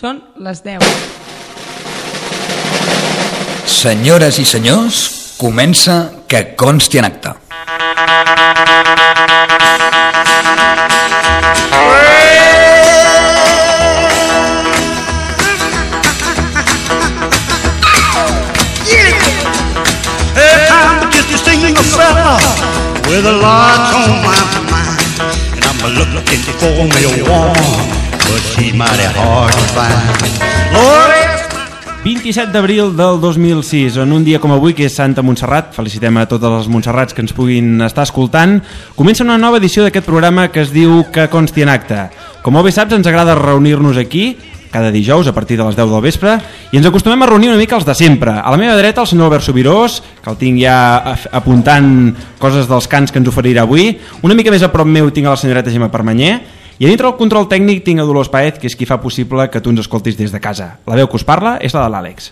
Són les 10. Senyores i senyors, comença Que consti en acta. With a lot on my mind, and I'm looking for me a woman, but she's mighty hard to find. Lord, 27 d'abril del 2006, en un dia com avui, que és Santa Montserrat, felicitem a totes les Montserrats que ens puguin estar escoltant, comença una nova edició d'aquest programa que es diu Que consti en acta. Com molt bé saps, ens agrada reunir-nos aquí cada dijous a partir de les 10 del vespre i ens acostumem a reunir una mica els de sempre. A la meva dreta el senyor Albert Subirós, que el tinc ja apuntant coses dels cants que ens oferirà avui. Una mica més a prop meu tinc a la senyoreta Gemma Permanyer i a dintre del control tècnic tinc a Dolors Paez, que és qui fa possible que tu ens escoltis des de casa. La veu que us parla és la de l'Àlex.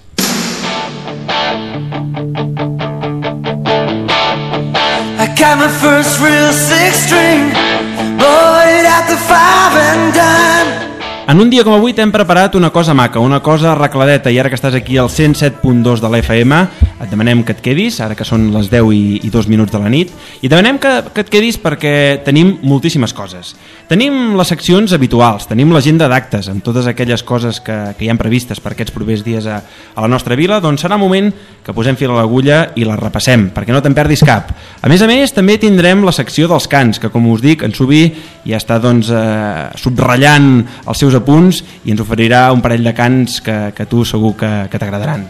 I got my first real six string, bought it at the five and dime. En un dia com avui t'hem preparat una cosa maca, una cosa arregladeta, i ara que estàs aquí al 107.2 de l'FM et demanem que et quedis, ara que són les 10 i 2 minuts de la nit, i demanem que et quedis perquè tenim moltíssimes coses. Tenim les seccions habituals, tenim l'agenda d'actes amb totes aquelles coses que hi han previstes per aquests propers dies a la nostra vila, doncs serà moment que posem fil a l'agulla i la repassem, perquè no te'n perdis cap. A més, també tindrem la secció dels cants, que com us dic, en Subi ja està subratllant els seus apunts i ens oferirà un parell de cants que tu segur que t'agradaran.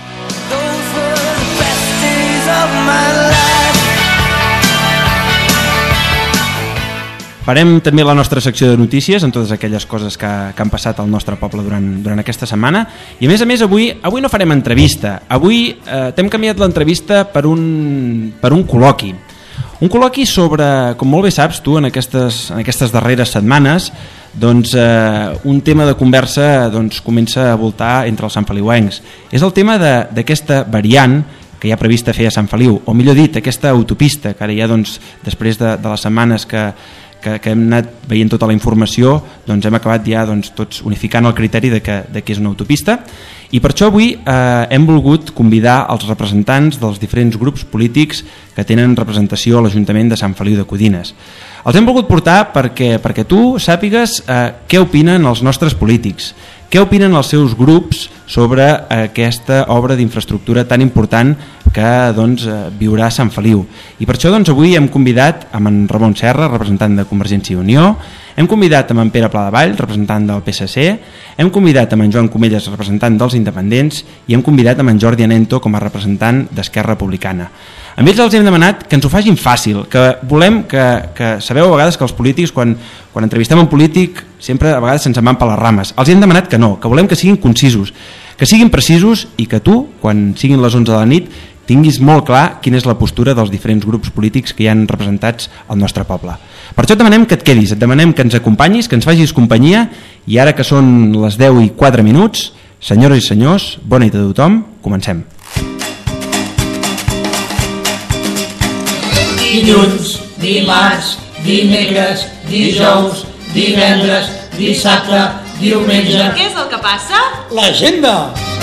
Farem també la nostra secció de notícies amb totes aquelles coses que han passat al nostre poble durant aquesta setmana i a més avui no farem entrevista. Avui t'hem canviat l'entrevista per un col·loqui. Un col·loqui sobre, com molt bé saps tu, en aquestes darreres setmanes, doncs, un tema de conversa comença a voltar entre els santfeliuencs. És el tema d'aquesta variant que hi ha prevista fer a Sant Feliu, o millor dit, aquesta autopista, que ara ja després de les setmanes que hem anat veient tota la informació, doncs hem acabat ja tots unificant el criteri de que és una autopista, i per això avui hem volgut convidar els representants dels diferents grups polítics que tenen representació a l'Ajuntament de Sant Feliu de Codines. Els hem volgut portar perquè tu sàpigues què opinen els nostres polítics, què opinen els seus grups sobre aquesta obra d'infraestructura tan important que viurà Sant Feliu. I per això avui hem convidat amb en Ramon Serra, representant de Convergència i Unió, hem convidat amb en Pere Pladevall, representant del PSC, hem convidat amb en Joan Comelles, representant dels Independents, i hem convidat amb en Jordi Anento com a representant d'Esquerra Republicana. A ells els hem demanat que ens ho facin fàcil, que volem que sabeu a vegades que els polítics, quan entrevistem un polític, sempre a vegades se'ns en van per les rames. Els hem demanat que no, que volem que siguin concisos, que siguin precisos i que tu, quan siguin les 11 de la nit, tinguis molt clar quina és la postura dels diferents grups polítics que hi han representats al nostre poble. Per això et demanem que et quedis, et demanem que ens acompanyis, que ens facis companyia, i ara que són les 10 i 4 minuts, senyores i senyors, bona nit a tothom, comencem. Dilluns, dimarts, dimecres, dijous, divendres, dissabte, diumenge... Què és el que passa? L'agenda!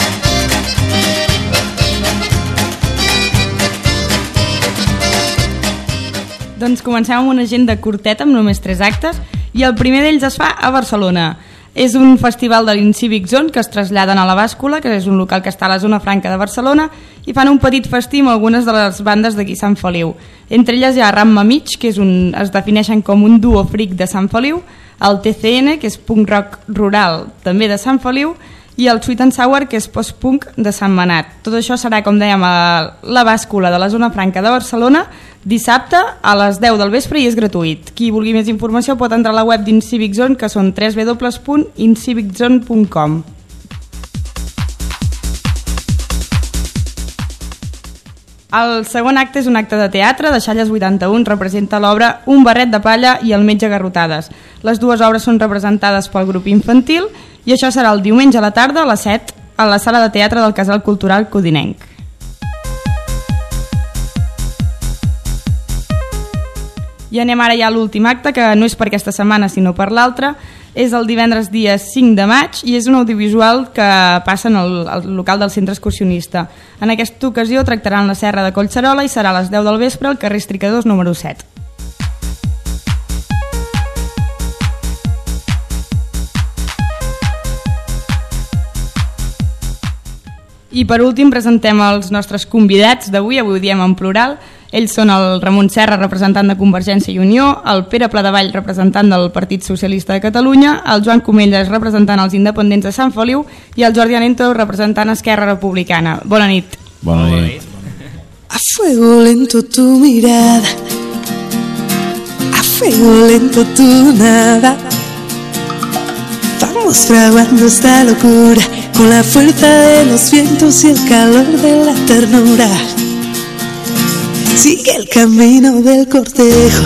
Doncs comencem amb una agenda curteta amb només 3 actes i el primer d'ells es fa a Barcelona. És un festival de l'Incívic Zone que es traslladen a la Bàscula, que és un local que està a la zona franca de Barcelona, i fan un petit festí amb algunes de les bandes d'aquí Sant Feliu. Entre elles hi ha Ramma Mig, que es defineixen com un duo freak de Sant Feliu, el TCN, que és punk rock rural també de Sant Feliu, i el Sweet and Sour, que és post-punk de Sant Manat. Tot això serà, com dèiem, a la Bàscula de la zona franca de Barcelona, dissabte a les 10 del vespre i és gratuït. Qui vulgui més informació pot entrar a la web d'Incívic Zone, que són www.inciviczone.com. El segon acte és un acte de teatre. Deixalles 81 representa l'obra Un barret de palla i El metge garrotades. Les dues obres són representades pel grup infantil i això serà el diumenge a la tarda a les 7 a la sala de teatre del Casal Cultural Codinenc. I anem ara ja a l'últim acte, que no és per aquesta setmana sinó per l'altra. és el divendres dia 5 de maig i és un audiovisual que passa en el local del centre excursionista. En aquesta ocasió tractaran la serra de Collserola i serà a les 10 del vespre al carrer Estricadors número 7. I per últim presentem els nostres convidats d'avui, avui ho diem en plural. Ells són el Ramon Serra, representant de Convergència i Unió, el Pere Pladevall, representant del Partit Socialista de Catalunya, el Joan Comelles, representant els independents de Sant Feliu, i el Jordi Anento, representant Esquerra Republicana. Bona nit. Bona nit. A fuego lento tu mirada, a fuego lento tu nada. Vamos fraguando esta locura con la fuerza de los vientos y el calor de la ternura. Sigue el camino del cortejo,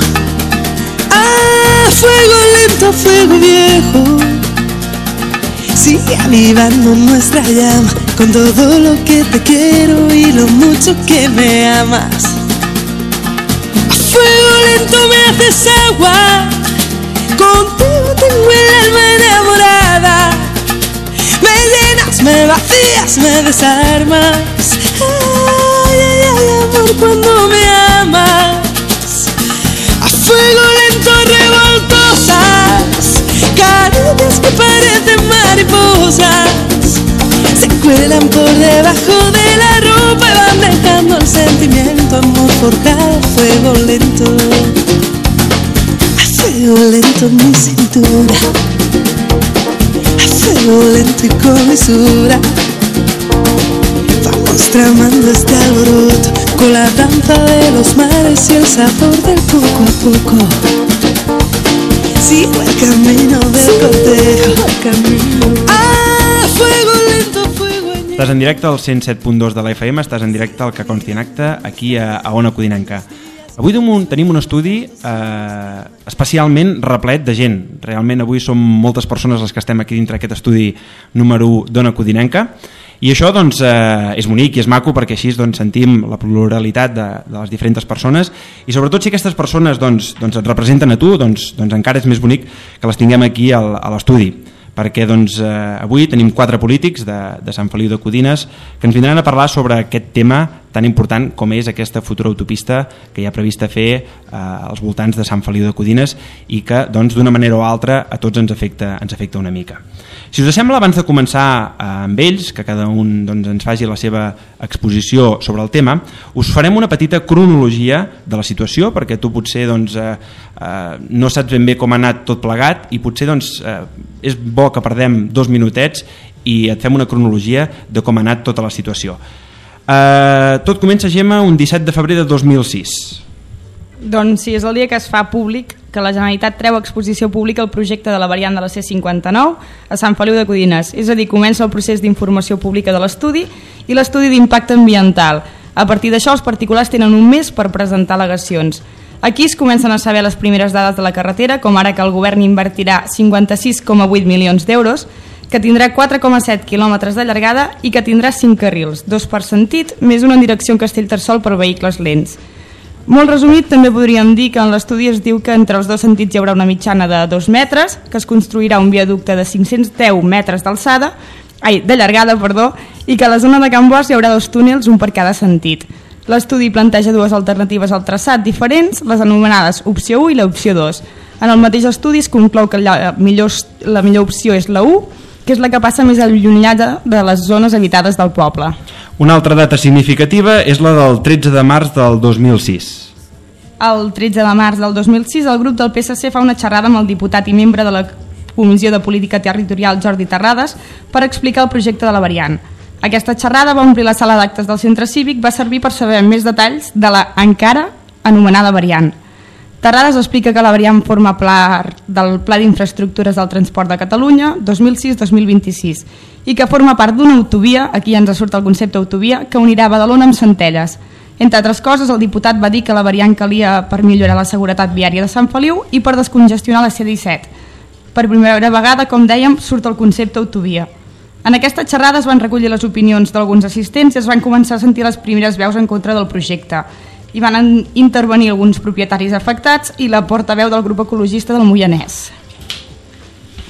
a fuego lento, fuego viejo. Sigue avivando nuestra llama con todo lo que te quiero y lo mucho que me amas. A fuego lento me haces agua, contigo tengo el alma enamorada. Me llenas, me vacías, me desarmas. Ay, ay, ay, amor, cuando me amas. A fuego lento revoltosas, caricias que parecen mariposas. Se cuelan por debajo de la ropa y van dejando el sentimiento. Amor por cada fuego lento. A fuego lento mi cintura, a fuego lento y con mesura. Vamos tramando este alboroto con la danza de los mares y el sabor del poco a poco. Sigo el camino del cortejo, a fuego lento, fuego añejo. Estàs en directe al 107.2 de la FM, estàs en directe al Que Consti en Acte, aquí a Ona Codinenca. Avui tenim un estudi especialment replet de gent. Realment avui som moltes persones les que estem aquí dintre aquest estudi número 1 d'Ona Codinenca. I això doncs, és bonic i és maco perquè així doncs, sentim la pluralitat de les diferents persones i sobretot si aquestes persones doncs, et representen a tu, doncs encara és més bonic que les tinguem aquí a l'estudi. Perquè doncs, avui tenim 4 polítics de Sant Feliu de Codines que ens vindran a parlar sobre aquest tema tan important com és aquesta futura autopista que hi ha prevista fer als voltants de Sant Feliu de Codines i que doncs, d'una manera o altra a tots ens afecta una mica. Si us sembla, abans de començar amb ells, que cada un doncs, ens faci la seva exposició sobre el tema, us farem una petita cronologia de la situació perquè tu potser doncs, no saps ben bé com ha anat tot plegat i potser doncs, és bo que perdem 2 minutets i et fem una cronologia de com ha anat tota la situació. Tot comença, Gemma, un 17 de febrer de 2006. Doncs sí, és el dia que es fa públic que la Generalitat treu a exposició pública el projecte de la variant de la C59 a Sant Feliu de Codines. És a dir, comença el procés d'informació pública de l'estudi i l'estudi d'impacte ambiental. A partir d'això, els particulars tenen un mes per presentar al·legacions. Aquí es comencen a saber les primeres dades de la carretera, com ara que el govern invertirà 56,8 milions d'euros, que tindrà 4,7 quilòmetres de llargada i que tindrà 5 carrils, 2 per sentit, més una en direcció en Castellterçol per vehicles lents. Molt resumit, també podríem dir que en l'estudi es diu que entre els dos sentits hi haurà una mitjana de 2 metres, que es construirà un viaducte de 510 metres d'alçada, de llargada, i que a la zona de Can Bosch hi haurà 2 túnels, un per cada sentit. L'estudi planteja 2 alternatives al traçat diferents, les anomenades opció 1 i l'opció 2. En el mateix estudi es conclou que la millor opció és la 1, que és la que passa més allunyada de les zones habitades del poble. Una altra data significativa és la del 13 de març del 2006. El 13 de març del 2006 el grup del PSC fa una xerrada amb el diputat i membre de la Comissió de Política Territorial Jordi Terrades per explicar el projecte de la variant. Aquesta xerrada va omplir la sala d'actes del centre cívic, va servir per saber més detalls de la encara anomenada variant. Terrades explica que la variant forma part del Pla d'Infraestructures del Transport de Catalunya 2006-2026 i que forma part d'una autovia, aquí ens surt el concepte autovia, que unirà Badalona amb Centelles. Entre altres coses, el diputat va dir que la variant calia per millorar la seguretat viària de Sant Feliu i per descongestionar la C-17. Per primera vegada, com dèiem, surt el concepte autovia. En aquesta xerrada es van recollir les opinions d'alguns assistents i es van començar a sentir les primeres veus en contra del projecte. Hi van intervenir alguns propietaris afectats i la portaveu del grup ecologista del Moianès.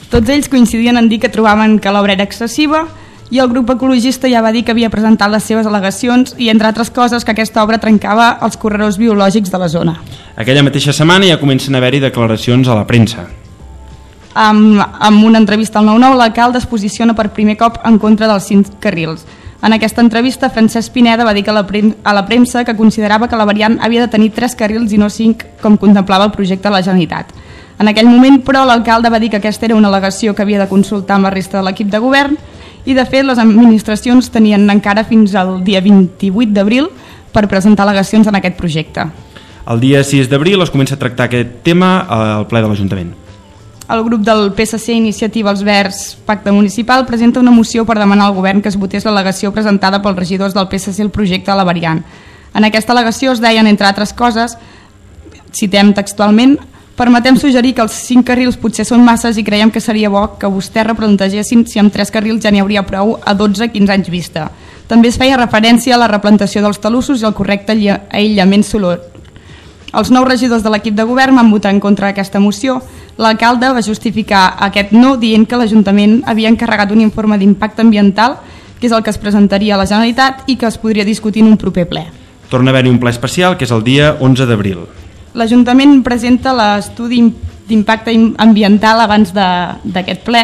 Tots ells coincidien en dir que trobaven que l'obra era excessiva i el grup ecologista ja va dir que havia presentat les seves al·legacions i, entre altres coses, que aquesta obra trencava els corredors biològics de la zona. Aquella mateixa setmana ja comencen a haver-hi declaracions a la premsa. Amb una entrevista al 9-9, l'alcalde es posiciona per primer cop en contra dels 5 carrils. En aquesta entrevista, Francesc Pineda va dir que a la premsa que considerava que la variant havia de tenir 3 carrils i no 5, com contemplava el projecte de la Generalitat. En aquell moment, però, l'alcalde va dir que aquesta era una al·legació que havia de consultar amb la resta de l'equip de govern i, de fet, les administracions tenien encara fins al dia 28 d'abril per presentar al·legacions en aquest projecte. El dia 6 d'abril es comença a tractar aquest tema al ple de l'Ajuntament. El grup del PSC Iniciativa Els Verds Pacte Municipal presenta una moció per demanar al govern que es votés l'al·legació presentada pels regidors del PSC al projecte de la variant. En aquesta al·legació es deien, entre altres coses, citem textualment: permetem suggerir que els 5 carrils potser són masses i creiem que seria bo que vostès replantegessin si amb 3 carrils ja n'hi hauria prou a 12-15 anys vista. També es feia referència a la replantació dels talussos i al correcte aïllament sonor. Els 9 regidors de l'equip de govern van votar en contra d'aquesta moció. L'alcalde va justificar aquest no dient que l'Ajuntament havia encarregat un informe d'impacte ambiental, que és el que es presentaria a la Generalitat i que es podria discutir en un proper ple. Torna a haver-hi un ple especial, que és el dia 11 d'abril. L'Ajuntament presenta l'estudi d'impacte ambiental abans d'aquest ple.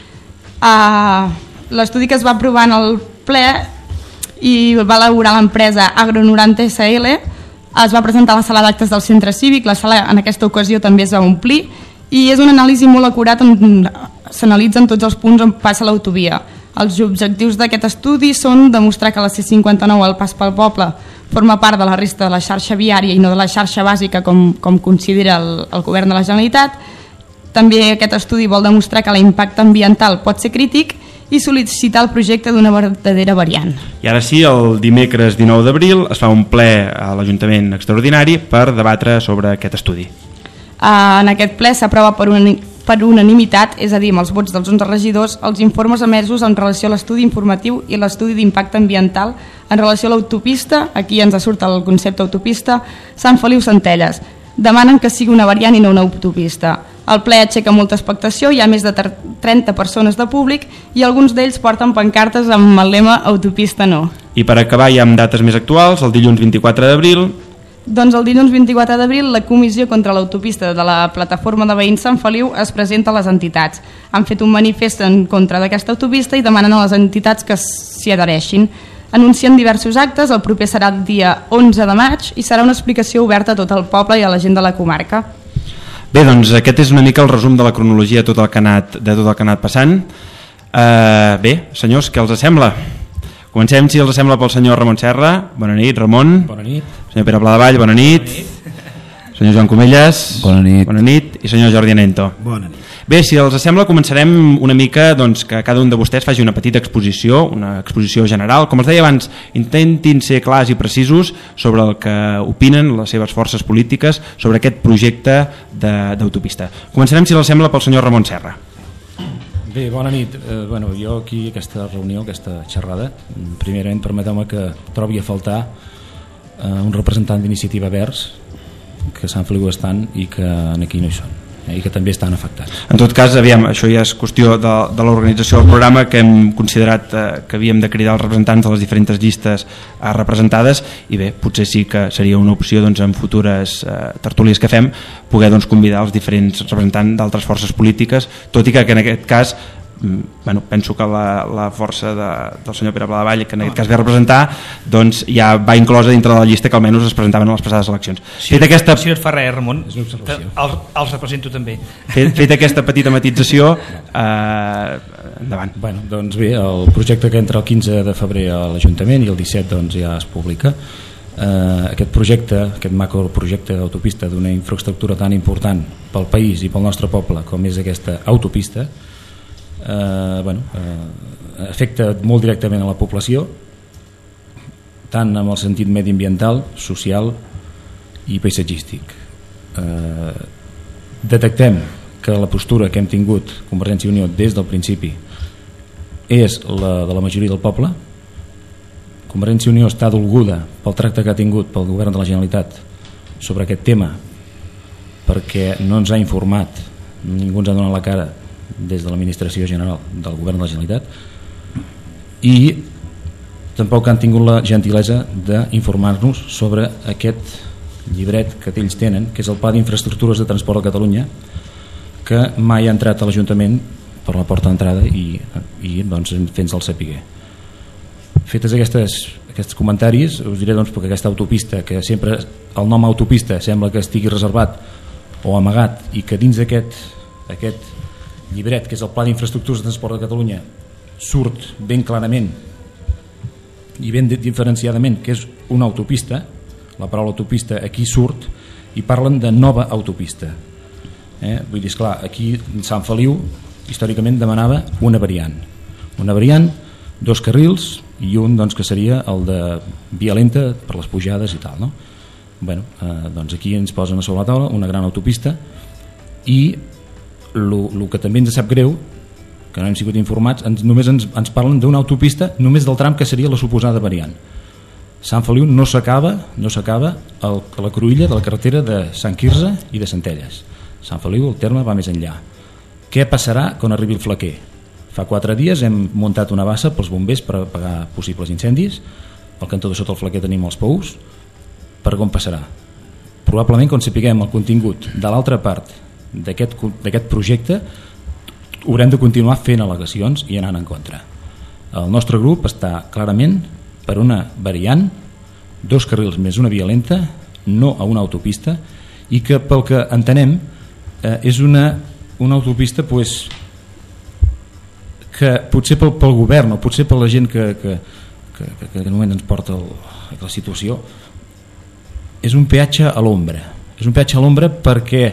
L'estudi que es va aprovar en el ple i va elaborar l'empresa Agro90 SL es va presentar a la sala d'actes del centre cívic. La sala en aquesta ocasió també es va omplir i és un anàlisi molt acurat on s'analitzen tots els punts on passa l'autovia. Els objectius d'aquest estudi són demostrar que la C59 al pas pel poble forma part de la resta de la xarxa viària i no de la xarxa bàsica com considera el govern de la Generalitat. També aquest estudi vol demostrar que l'impacte ambiental pot ser crític i sol·licitar el projecte d'una verdadera variant. I ara sí, el dimecres 19 d'abril es fa un ple a l'Ajuntament extraordinari per debatre sobre aquest estudi. En aquest ple s'aprova per unanimitat, és a dir, amb els vots dels 11 regidors, els informes emesos en relació a l'estudi informatiu i l'estudi d'impacte ambiental en relació a l'autopista, aquí ens surt el concepte autopista, Sant Feliu-Centelles. Demanen que sigui una variant i no una autopista. El ple aixeca molta expectació, hi ha més de 30 persones de públic i alguns d'ells porten pancartes amb el lema autopista no. I per acabar ja amb dates més actuals, el dilluns 24 d'abril... Doncs el dilluns 24 d'abril la Comissió contra l'Autopista de la Plataforma de Veïns Sant Feliu es presenta a les entitats. Han fet un manifest en contra d'aquesta autopista i demanen a les entitats que s'hi adhereixin. Anuncien diversos actes, el proper serà el dia 11 de maig i serà una explicació oberta a tot el poble i a la gent de la comarca. Bé, doncs aquest és una mica el resum de la cronologia de tot el que ha anat passant. Bé, senyors, què els sembla? Comencem, si els sembla, pel senyor Ramon Serra. Bona nit, Ramon. Bona nit. Senyor Pere Pladevall, bona nit. Bona nit. Senyor Joan Comelles. Bona nit. Bona nit. I senyor Jordi Anento. Bona nit. Bé, si els sembla, començarem una mica doncs, que cada un de vostès faci una petita exposició, una exposició general. Com els deia abans, intentin ser clars i precisos sobre el que opinen les seves forces polítiques sobre aquest projecte d'autopista. Començarem, si els sembla, pel senyor Ramon Serra. Bé, bona nit. Jo aquí, aquesta reunió, aquesta xerrada, primerament permeteu-me que trobi a faltar un representant d'Iniciativa Verds, que Sant Feliu estan i que aquí no hi són, i que també estan afectats. En tot cas, aviam, això ja és qüestió de l'organització del programa, que hem considerat que havíem de cridar els representants de les diferents llistes representades, i bé, potser sí que seria una opció doncs, en futures tertúlies que fem poder doncs, convidar els diferents representants d'altres forces polítiques, tot i que en aquest cas penso que la força del senyor Pere Pladevall, que en aquest cas ve a representar, doncs ja va inclosa dintre de la llista que almenys es presentaven a les passades eleccions. Si et fa res, Ramon, els represento també. Fet aquesta petita matització, endavant. Doncs bé, el projecte que entra el 15 de febrer a l'Ajuntament i el 17 doncs, ja es publica. Aquest projecte, aquest macroprojecte d'autopista d'una infraestructura tan important pel país i pel nostre poble com és aquesta autopista, afecta molt directament a la població, tant en el sentit mediambiental, social i paisatgístic. Detectem que la postura que hem tingut Convergència i Unió des del principi és la de la majoria del poble. Convergència i Unió està dolguda pel tracte que ha tingut pel govern de la Generalitat sobre aquest tema, perquè no ens ha informat, ningú ens ha donat la cara des de l'Administració General del Govern de la Generalitat, i tampoc han tingut la gentilesa d'informar-nos sobre aquest llibret que ells tenen, que és el Pla d'Infraestructures de Transport de Catalunya, que mai ha entrat a l'Ajuntament per la porta d'entrada i doncs, fent-se'l saber. Fetes aquests comentaris, us diré doncs, perquè aquesta autopista, que sempre el nom autopista sembla que estigui reservat o amagat, i que dins aquest llibret, que és el Pla d'Infraestructures de Transport de Catalunya, surt ben clarament i ben diferenciadament que és una autopista. La paraula autopista aquí surt i parlen de nova autopista. Vull dir, esclar, aquí Sant Feliu històricament demanava una variant, 2 carrils i un doncs, que seria el de via lenta per les pujades i tal, no? Bueno, doncs aquí ens posen a sobre la taula una gran autopista, i el que també ens sap greu, que no hem sigut informats, només ens parlen d'una autopista només del tram que seria la suposada variant. Sant Feliu no s'acaba a la cruïlla de la carretera de Sant Quirze i de Centelles. Sant Feliu, el terme, va més enllà. Què passarà quan arribi el flequer? Fa 4 dies hem muntat una bassa pels bombers per apagar possibles incendis. Al cantó de sota el flequer tenim els pous. Per on passarà? Probablement, quan sapiguem el contingut de l'altra part d'aquest projecte, haurem de continuar fent al·legacions i anant en contra. El nostre grup està clarament per una variant, 2 carrils més una via lenta, no a una autopista, i que pel que entenem és una autopista pues, que potser pel govern o potser per la gent que en un moment ens porta a la situació, és un peatge a l'ombra. És un peatge a l'ombra perquè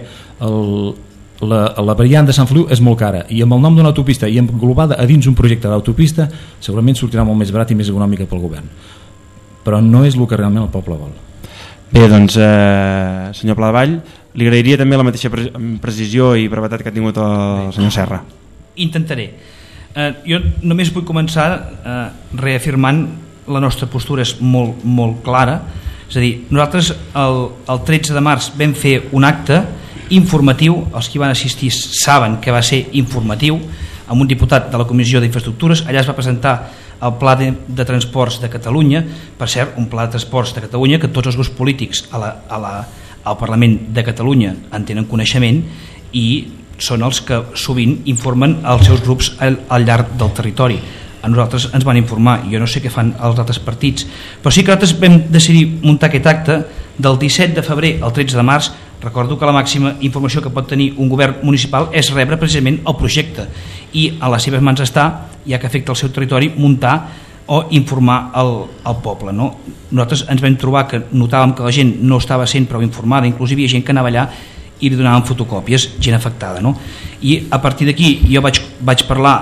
la variant de Sant Feliu és molt cara, i amb el nom d'una autopista i englobada a dins un projecte d'autopista segurament sortirà molt més barat i més econòmica pel govern, però no és el que realment el poble vol. Bé, doncs senyor Pladevall, li agrairia també la mateixa precisió i brevetat que ha tingut el senyor Serra. Intentaré. Jo només vull començar reafirmant la nostra postura és molt, molt clara. És a dir, nosaltres el 13 de març vam fer un acte informatiu, els que hi van assistir saben que va ser informatiu, amb un diputat de la Comissió d'Infraestructures. Allà es va presentar el Pla de Transports de Catalunya, per cert, un Pla de Transports de Catalunya que tots els grups polítics al Parlament de Catalunya en tenen coneixement i són els que sovint informen els seus grups al llarg del territori. A nosaltres ens van informar, jo no sé què fan els altres partits, però sí que nosaltres vam decidir muntar aquest acte del 17 de febrer al 13 de març. Recordo que la màxima informació que pot tenir un govern municipal és rebre precisament el projecte, i a les seves mans està, ja que afecta el seu territori, muntar o informar el poble, no? Nosaltres ens vam trobar que notàvem que la gent no estava sent prou informada, inclusive hi havia gent que anava allà i li donaven fotocòpies, gent afectada, no? I a partir d'aquí jo vaig parlar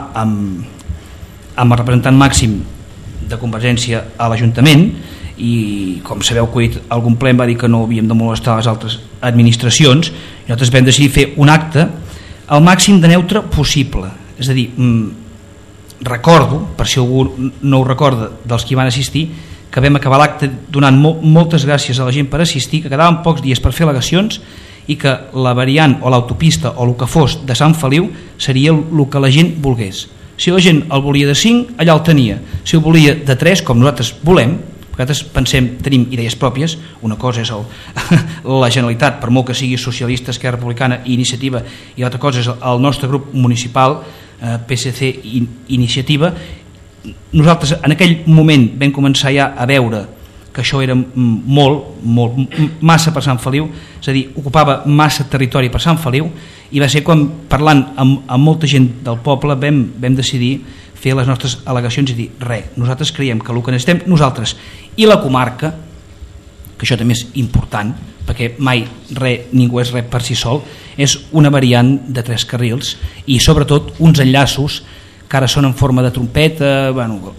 amb el representant màxim de Convergència a l'Ajuntament, i com sabeu que algun ple em va dir que no havíem de molestar les altres administracions, i nosaltres vam decidir fer un acte al màxim de neutre possible. És a dir, recordo, per si algú no ho recorda dels que hi van assistir, que vam acabar l'acte donant moltes gràcies a la gent per assistir, que quedaven pocs dies per fer al·legacions i que la variant o l'autopista o el que fos de Sant Feliu seria el que la gent volgués. Si la gent el volia de 5, allà el tenia. Si el volia de 3, com nosaltres volem, nosaltres pensem, tenim idees pròpies, una cosa és la Generalitat, per molt que sigui socialista, Esquerra Republicana i Iniciativa, i l'altra cosa és el nostre grup municipal, PSC i Iniciativa. Nosaltres en aquell moment vam començar ja a veure que això era massa per Sant Feliu, és a dir, ocupava massa territori per Sant Feliu, i va ser quan, parlant amb molta gent del poble, vam decidir fer les nostres al·legacions i dir, nosaltres creiem que el que necessitem nosaltres i la comarca, que això també és important, perquè mai ningú és res per si sol, és una variant de 3 carrils i sobretot uns enllaços que ara són en forma de trompeta,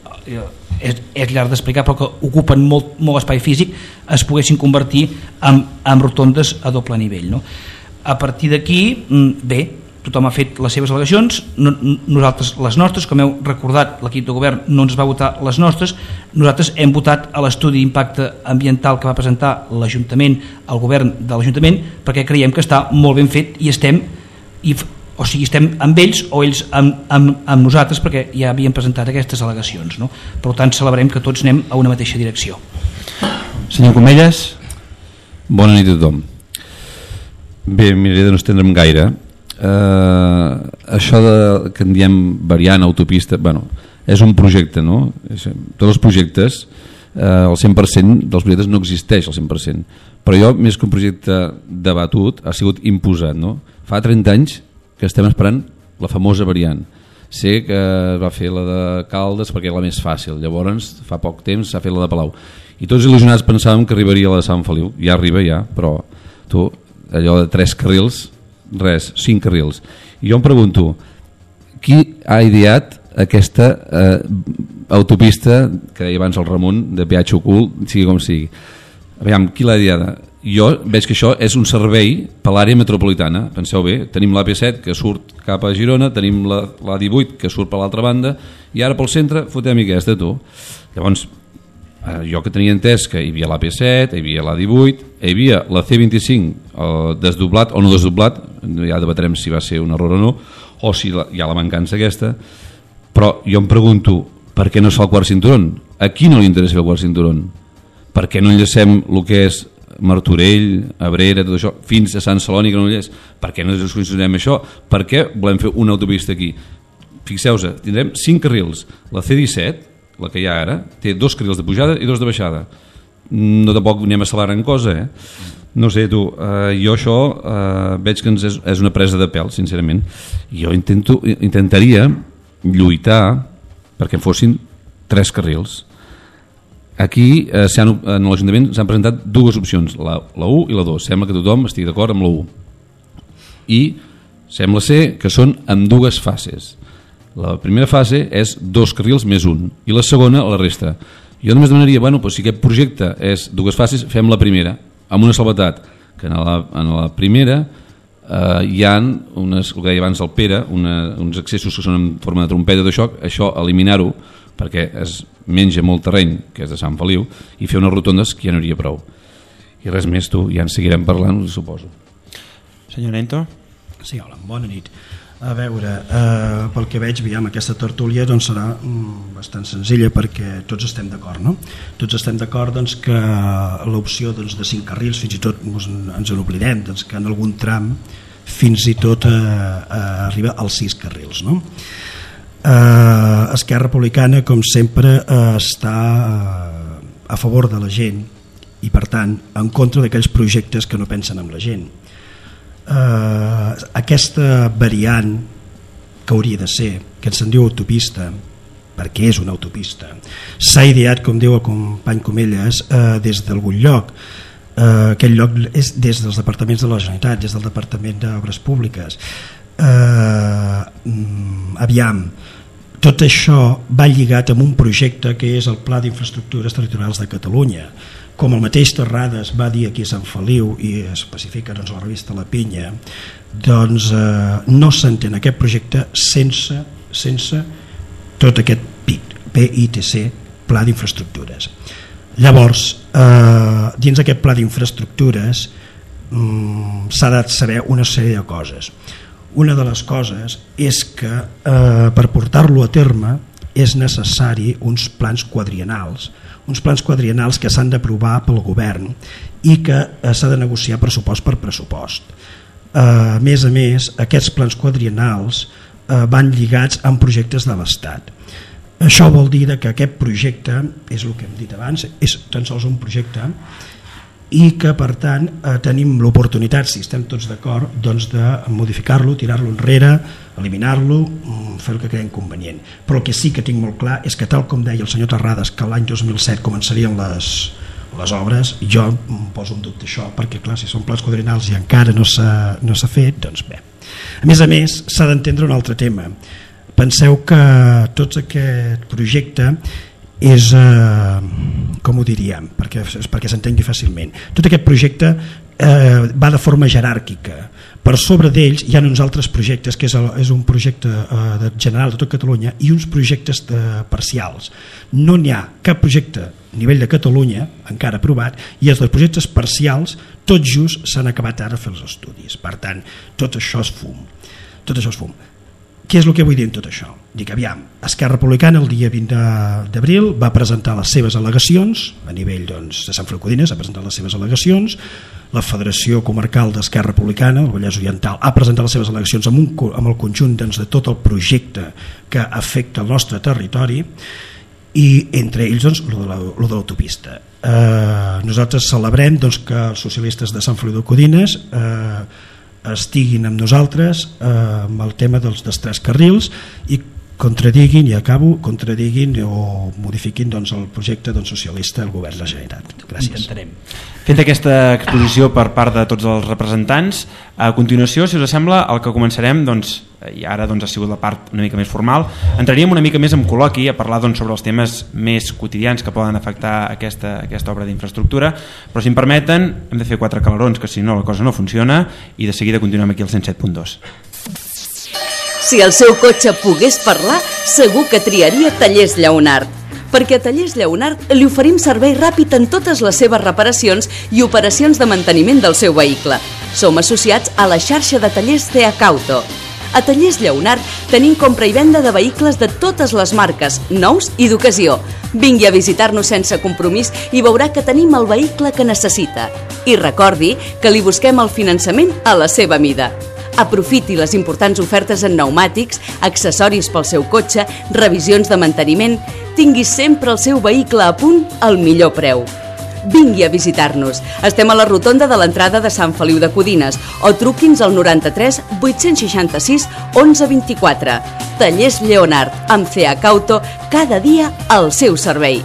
és llarg d'explicar, però que ocupen molt espai físic, es poguessin convertir en rotondes a doble nivell, no? A partir d'aquí, bé, tothom ha fet les seves al·legacions, nosaltres les nostres, com heu recordat, l'equip de govern no ens va votar les nostres, nosaltres hem votat a l'estudi d'impacte ambiental que va presentar l'Ajuntament, el govern de l'Ajuntament, perquè creiem que està molt ben fet i estem, i o sigui, estem amb ells o ells amb nosaltres, perquè ja havien presentat aquestes al·legacions, no? Per tant celebrem que tots anem a una mateixa direcció. Senyor Comelles. Bona nit a tothom. Bé, miraré de no estendre'm gaire. Això que en diem variant, autopista, bueno, és un projecte, no? Tots els projectes, el 100% dels projectes no existeix el 100%, però jo, més que un projecte debatut, ha sigut imposat, no? Fa 30 anys que estem esperant la famosa variant. Sé que es va fer la de Caldes perquè era la més fàcil, llavors fa poc temps s'ha fet la de Palau i tots il·lusionats pensàvem que arribaria la de Sant Feliu, ja arriba ja, però tu, allò de 3 carrils, res, 5 carrils. I jo em pregunto, qui ha ideat aquesta autopista que deia abans el Ramon, de peatge ocult, sigui com sigui? Aviam, qui l'ha ideada? Jo veig que això és un servei per l'àrea metropolitana. Penseu bé, tenim l'AP7 que surt cap a Girona, tenim l'A18 que surt per l'altra banda i ara pel centre fotem aquesta, tu. Llavors, jo que tenia entès que hi havia l'AP7, hi havia l'A18, hi havia la C25 desdoblat o no desdoblat, ja debatrem si va ser un error o no, o si hi ha la mancança aquesta, però jo em pregunto per què no es fa el quart cinturon? A qui no li interessa fer el quart cinturon? Per què no enllacem el que és Martorell, Abrera, tot això, fins a Sant Celoni, Granollers? Per què no desconsiderem això? Per què volem fer una autopista aquí? Fixeu-vos, tindrem 5 carrils. La C17, la que hi ha ara, té 2 carrils de pujada i 2 de baixada. No tampoc anem a accelerant cosa, No sé, tu, jo això veig que és una presa de pèl, sincerament. Jo intentaria lluitar perquè fossin 3 carrils. Aquí en l'Ajuntament s'han presentat 2 opcions, la 1 i la 2. Sembla que tothom estigui d'acord amb la 1. I sembla ser que són amb 2 fases. La primera fase és 2 carrils més 1 i la segona la resta. Jo només demanaria, si aquest projecte és 2 fases, fem la primera, amb una salvetat, que en la primera hi ha el que deia abans el Pere, uns accessos que són en forma de trompeta de xoc, això eliminar-ho perquè es menja molt terreny, que és de Sant Feliu, i fer unes rotondes que ja no hi hauria prou. I res més, tu, ja en seguirem parlant, suposo. Senyor Nento? Sí, hola, bona nit. A veure, pel que veig, aquesta tertúlia serà bastant senzilla perquè tots estem d'acord, no? Tots estem d'acord que l'opció de 5 carrils, fins i tot ens n'oblidem, que en algun tram fins i tot arriba als 6 carrils, no? Esquerra Republicana, com sempre, està a favor de la gent i, per tant, en contra d'aquells projectes que no pensen en la gent. Aquesta variant que hauria de ser, que se'n diu autopista, perquè és una autopista, s'ha ideat, com diu el company Comelles, des d'algun lloc. Aquest lloc és des dels departaments de la Generalitat, des del Departament d'Obres Públiques. Tot això va lligat amb un projecte que és el Pla d'Infraestructures Territorials de Catalunya. Com el mateix Terrades va dir aquí a Sant Feliu i especifica a la revista La Pinya, no s'entén aquest projecte sense tot aquest PITC, Pla d'Infraestructures. Llavors, dins d'aquest Pla d'Infraestructures s'ha de saber una sèrie de coses. Una de les coses és que per portar-lo a terme és necessari uns plans quadriennals que s'han d'aprovar pel govern i que s'ha de negociar pressupost per pressupost. A més, aquests plans quadriennals van lligats amb projectes de l'Estat. Això vol dir que aquest projecte, és el que hem dit abans, és tan sols un projecte i que, per tant, tenim l'oportunitat, si estem tots d'acord, de modificar-lo, tirar-lo enrere, eliminar-lo, fer el que creiem convenient. Però el que sí que tinc molt clar és que, tal com deia el senyor Terrades, que l'any 2007 començarien les obres, jo em poso en dubte això, perquè clar, si són plans quadriennals i encara no s'ha fet, doncs bé. A més, s'ha d'entendre un altre tema. Penseu que tot aquest projecte és, com ho diríem, perquè s'entengui fàcilment, tot aquest projecte va de forma jeràrquica. Per sobre d'ells hi ha uns altres projectes, que és un projecte general de tot Catalunya i uns projectes parcials. No n'hi ha cap projecte a nivell de Catalunya encara aprovat i els dels projectes parcials tots just s'han acabat ara a fer els estudis. Per tant, tot això és fum. tot això és fum. Què és el que vull dir en tot això? Dic, aviam, Esquerra Republicana el dia 20 d'abril va presentar les seves al·legacions a nivell doncs, de Sant Feliu de Codines, ha presentat les seves al·legacions, la Federació Comarcal d'Esquerra Republicana, el Vallès Oriental, ha presentat les seves al·legacions amb el conjunt doncs, de tot el projecte que afecta el nostre territori, i entre ells doncs, lo de l'autopista. Nosaltres celebrem doncs, que els socialistes de Sant Feliu de Codines estiguin amb nosaltres amb el tema dels 3 carrils i contradiguin, i acabo, contradiguin o modifiquin doncs, el projecte doncs, socialista del govern de la Generalitat. Gràcies. Intentarem. Feta aquesta exposició per part de tots els representants, a continuació, si us sembla, el que començarem, doncs, i ara doncs, ha sigut la part una mica més formal, entraríem una mica més en col·loqui a parlar doncs, sobre els temes més quotidians que poden afectar aquesta obra d'infraestructura, però si em permeten hem de fer 4 calarons, que si no la cosa no funciona, i de seguida continuem aquí al 107.2. Si el seu cotxe pogués parlar, segur que triaria Tallers Lleonart. Perquè a Tallers Lleonart li oferim servei ràpid en totes les seves reparacions i operacions de manteniment del seu vehicle. Som associats a la xarxa de tallers CEACauto. A Tallers Lleonart tenim compra i venda de vehicles de totes les marques, nous i d'ocasió. Vingui a visitar-nos sense compromís i veurà que tenim el vehicle que necessita. I recordi que li busquem el finançament a la seva mida. Aprofiti les importants ofertes en pneumàtics, accessoris pel seu cotxe, revisions de manteniment. Tingui sempre el seu vehicle a punt al millor preu. Vingui a visitar-nos. Estem a la rotonda de l'entrada de Sant Feliu de Codines o truqui'ns al 93 866 1124. Tallers Lleonart, amb CEACauto, cada dia al seu servei.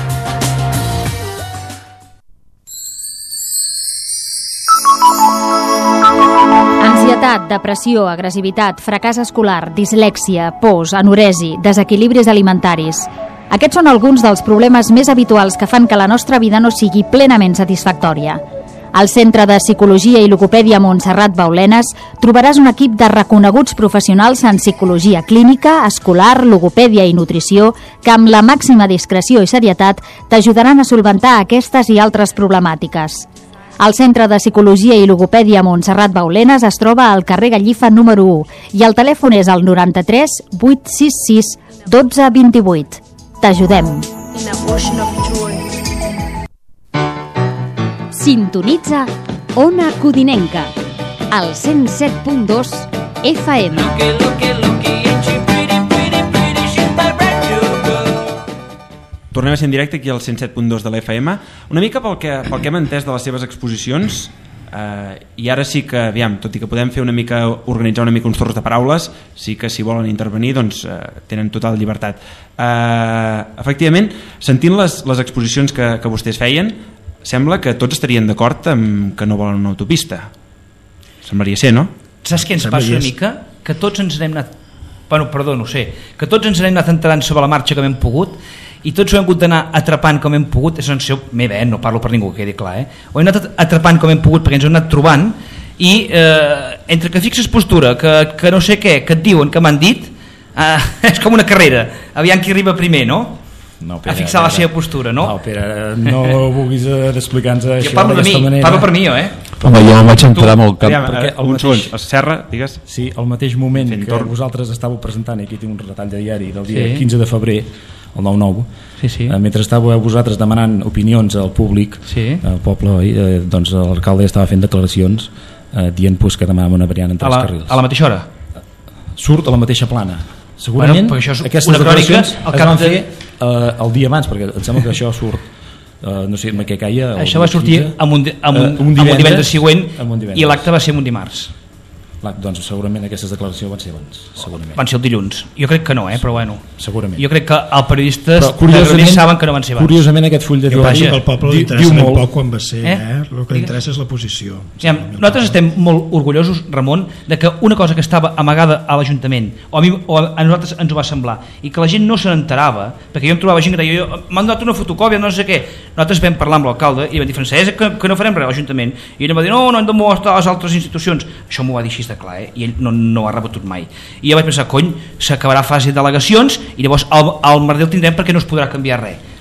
Ansietat, depressió, agressivitat, fracàs escolar, dislèxia, pors, enuresi, desequilibris alimentaris. Aquests són alguns dels problemes més habituals que fan que la nostra vida no sigui plenament satisfactòria. Al Centre de Psicologia i Logopèdia Montserrat Baulenes trobaràs un equip de reconeguts professionals en psicologia clínica, escolar, logopèdia i nutrició que amb la màxima discreció i serietat t'ajudaran a solventar aquestes i altres problemàtiques. El Centre de Psicologia i Logopèdia Montserrat Baulenes es troba al carrer Gallifa número 1 i el telèfon és el 93 866 12 28. T'ajudem. Sintonitza Ona Codinenca al 107.2 FM. Tornem a ser en directe aquí al 107.2 de l'FM. Una mica pel que hem entès de les seves exposicions, i ara sí que, aviam, tot i que podem fer organitzar una mica uns torns de paraules, sí que si volen intervenir doncs tenen total llibertat. Efectivament, sentint les exposicions que vostès feien, sembla que tots estarien d'acord amb que no volen una autopista. Semblaria ser, no? Saps què ens passa una mica? Que tots ens n'hem anat... que tots ens n'hem anat entrant sobre la marxa com hem pogut i tots ho hem hagut d'anar atrapant com hem pogut. És una sensació meva, no parlo per ningú, que quedi clar. Ho hem anat atrapant com hem pogut perquè ens ho hem anat trobant i entre que fixes postura, que no sé què, que et diuen, que m'han dit, és com una carrera, aviam qui arriba primer, no? No, Pere, a fixar la seva postura, no? No, Pere, no vulguis explicar-nos això d'aquesta manera. Parlo per mi, jo, Home, jo me'n vaig entrar amb el cap. Perquè un segon, Serra, digues. Sí, al mateix moment que vosaltres estàveu presentant, aquí tinc un retall de diari del dia 15 de febrer, el 9-9, mentre estàveu vosaltres demanant opinions al públic, al poble, doncs l'alcalde estava fent declaracions dient que demanava una variant en 3 carrils. A la mateixa hora? Surt a la mateixa plana. Segurament aquestes declaracions es van fer el dia abans, perquè em sembla que això surt no sé què caia. Això va sortir amb un divendres següent i l'acte va ser un dimarts. Doncs segurament aquestes declaracions van ser abans, segurament. Van ser el dilluns. Jo crec que no, però bueno. Segurament. Jo crec que els periodistes saben que no van ser abans. Curiosament aquest full de diari el poble li interessa ben poc quan va ser, el que li interessa és la posició. Nosaltres estem molt orgullosos, Ramon, de que una cosa que estava amagada a l'Ajuntament, o a nosaltres ens ho va semblar, i que la gent no se n'enterava, perquè jo em trobava gent que deia, m'han donat una fotocòpia, no sé què. Nosaltres vam parlar amb l'alcalde i vam dir, Francesc, que no farem res a l'Ajuntament. I ell em va dir, no hem de mostrar a les altres institucions. Això m'ho va dir així de clar, i ell no ho ha rebatut mai. I jo vaig pensar, cony, s'acabarà fase de delegacions i llavors al merder el tindrem perquè no es podrà canviar res.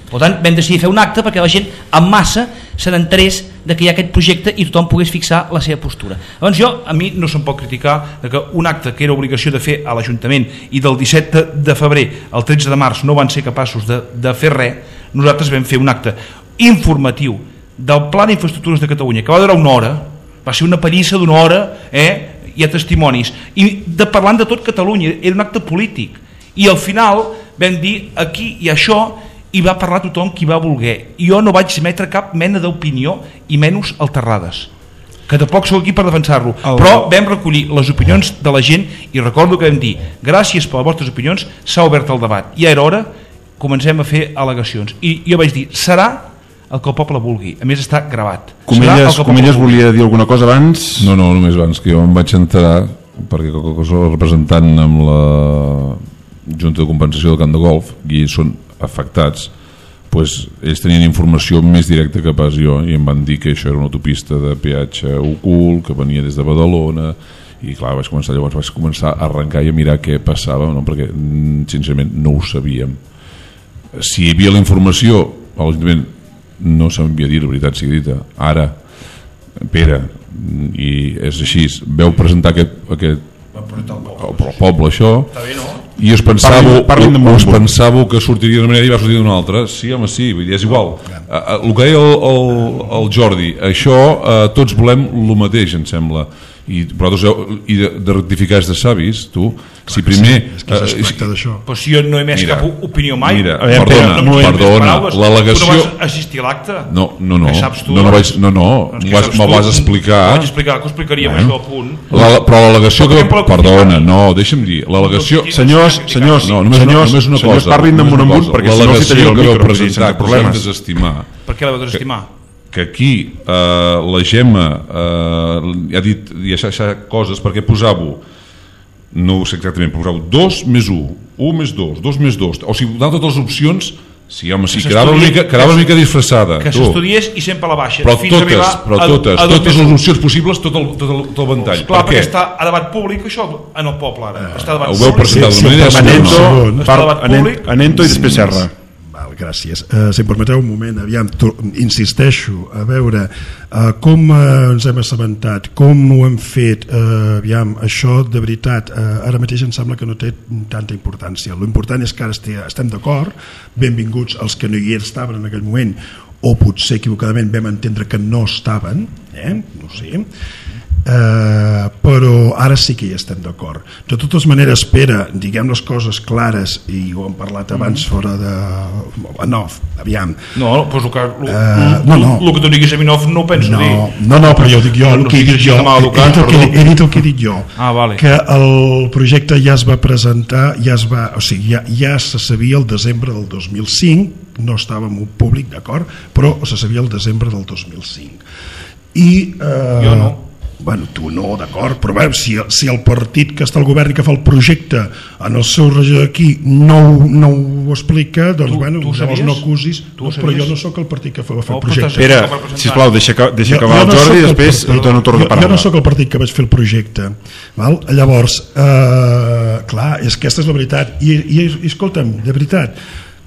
Per tant, vam decidir fer un acte perquè la gent en massa se n'enterés de que hi ha aquest projecte i tothom pogués fixar la seva postura. Llavors a mi no se'm pot criticar que un acte que era obligació de fer a l'Ajuntament i del 17 de febrer al 13 de març no van ser capaços de fer res, nosaltres vam fer un acte informatiu del Pla d'Infraestructures de Catalunya que va durar una hora, va ser una pallissa d'una hora, hi ha testimonis, i parlant de tot Catalunya, era un acte polític, i al final vam dir aquí hi ha això, i va parlar tothom qui va voler. Jo no vaig emetre cap mena d'opinió i menys alterrades, que tampoc sóc aquí per defensar-lo, però vam recollir les opinions de la gent i recordo que vam dir gràcies per les vostres opinions, s'ha obert el debat i ara hora comencem a fer al·legacions, i jo vaig dir serà el que el poble vulgui, a més està gravat. Comelles volia dir alguna cosa abans? No, només abans, que jo em vaig enterar perquè el representant amb la Junta de Compensació del Camp de Golf i són afectats, doncs ells tenien informació més directa que pas jo i em van dir que això era una autopista de peatge ocult que venia des de Badalona i clar, llavors vaig començar a arrencar i a mirar què passava, no? Perquè sincerament no ho sabíem. Si hi havia la informació a l'Ajuntament no s'havia dit, la veritat sigui dita, ara Pere, i és així, veu presentar aquest el poble això i us pensàveu que sortiria d'una manera i va sortir d'una altra. Sí, home, sí, vull dir, és igual. El que deia el Jordi, això tots volem el mateix, em sembla, i de rectificar és de savis, tu, si primer però si jo no he emès cap opinió mai, perdona, l'al·legació tu no vas assistir a l'acte? No, me'l vas explicar, que ho explicaríem això a punt, però l'al·legació que, perdona, no, deixa'm dir l'al·legació, senyors, parlin de un en un perquè si no els hi tenia el micro sense problemes. Per què la vau desestimar? Que aquí la Gemma ha dit i ha deixat coses perquè posàveu, no ho sé exactament, posàveu 2 més 1, 1 més 2, 2 més 2, o sigui, donant totes les opcions, sí, home, sí, quedava una mica disfressada. Que s'estudiés i sempre a la baixa. Però totes les opcions possibles, tot el ventall. Clar, perquè està a debat públic això en el poble ara. Ho veu presentar d'una manera... Anento i després Serra. Gràcies. Si em permeteu un moment, aviam, insisteixo, a veure com ens hem assabentat, com ho hem fet, aviam, això de veritat, ara mateix em sembla que no té tanta importància. L'important és que ara estem d'acord, benvinguts els que no hi estaven en aquell moment, o potser equivocadament vam entendre que no estaven, no ho sé, però ara sí que hi estem d'acord. De totes maneres, Pere, diguem les coses clares, i ho hem parlat abans fora de... No, aviam. No, doncs el que tu diguis a mi no ho penso dir. No, però jo dic jo, el que he dit jo, he dit el que he dit jo, que el projecte ja es va presentar, ja se sabia el desembre del 2005, no estava en un públic, d'acord, però se sabia el desembre del 2005. Jo no. Bueno, tu no, d'acord, però bé, si el partit que està al govern i que fa el projecte en el seu regidor aquí no ho explica, doncs bueno, llavors no acusis, però jo no sóc el partit que fa el projecte. Pere, sisplau, deixa acabar el Jordi i després li dono torn de paraula. Jo no sóc el partit que vaig fer el projecte, val? Llavors, clar, és que aquesta és la veritat, i escolta'm, de veritat,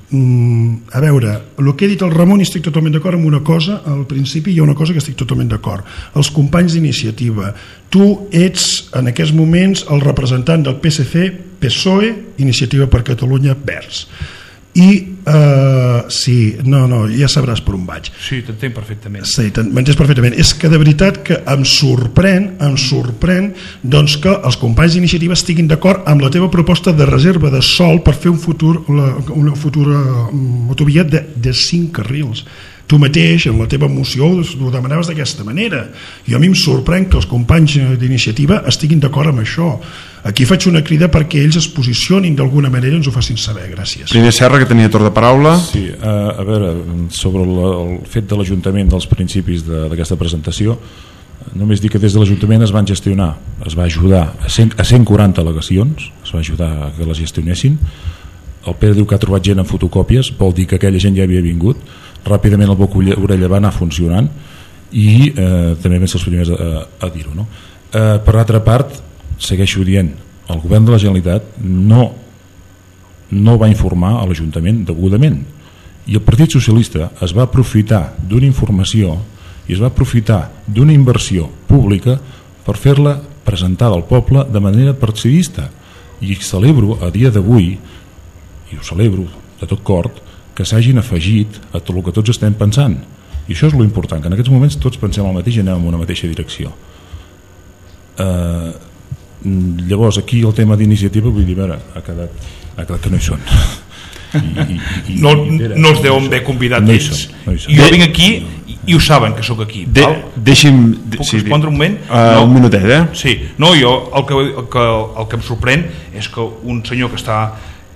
a veure, el que ha dit el Ramon, estic totalment d'acord amb una cosa. Al principi hi ha una cosa que estic totalment d'acord, els companys d'iniciativa, tu ets en aquests moments el representant del PSC, PSOE, Iniciativa per Catalunya, Verds, i sí, no, ja sabràs per on vaig. Sí, t'entenc perfectament. Sí, m'entens perfectament. És que de veritat que em sorprèn doncs que els companys d'iniciativa estiguin d'acord amb la teva proposta de reserva de sòl per fer una futura autovia de 5 carrils. Tu mateix, en la teva moció, ho demanaves d'aquesta manera. I a mi em sorprèn que els companys d'iniciativa estiguin d'acord amb això. Aquí faig una crida perquè ells es posicionin d'alguna manera i ens ho facin saber. Gràcies. Primer Serra, que tenia torn de paraula. Sí, a veure, sobre el fet de l'Ajuntament dels principis d'aquesta presentació, només dir que des de l'Ajuntament es van gestionar, es va ajudar a 140 al·legacions, es va ajudar a que les gestionessin. El Pere diu que ha trobat gent en fotocòpies, vol dir que aquella gent ja havia vingut. Ràpidament el boca-orella va anar funcionant i també vam ser els primers a dir-ho, no? Per l'altra part, segueixo dient, el govern de la Generalitat no va informar a l'Ajuntament degudament I el Partit Socialista es va aprofitar d'una informació i es va aprofitar d'una inversió pública per fer-la presentada al poble de manera partidista. I celebro a dia d'avui, i ho celebro de tot cor, que s'hagin afegit a tot el que tots estem pensant. I això és lo important, que en aquests moments tots pensem el mateix i anem en una mateixa direcció. Llavors aquí el tema d'iniciativa, vull dir, ha quedat que no hi són. No els deuen haver convidat ells. I jo vinc aquí i ho saben que sóc aquí. Puc respondre un moment? Un minutet, Sí, no, jo el que em sorprèn és que un senyor que està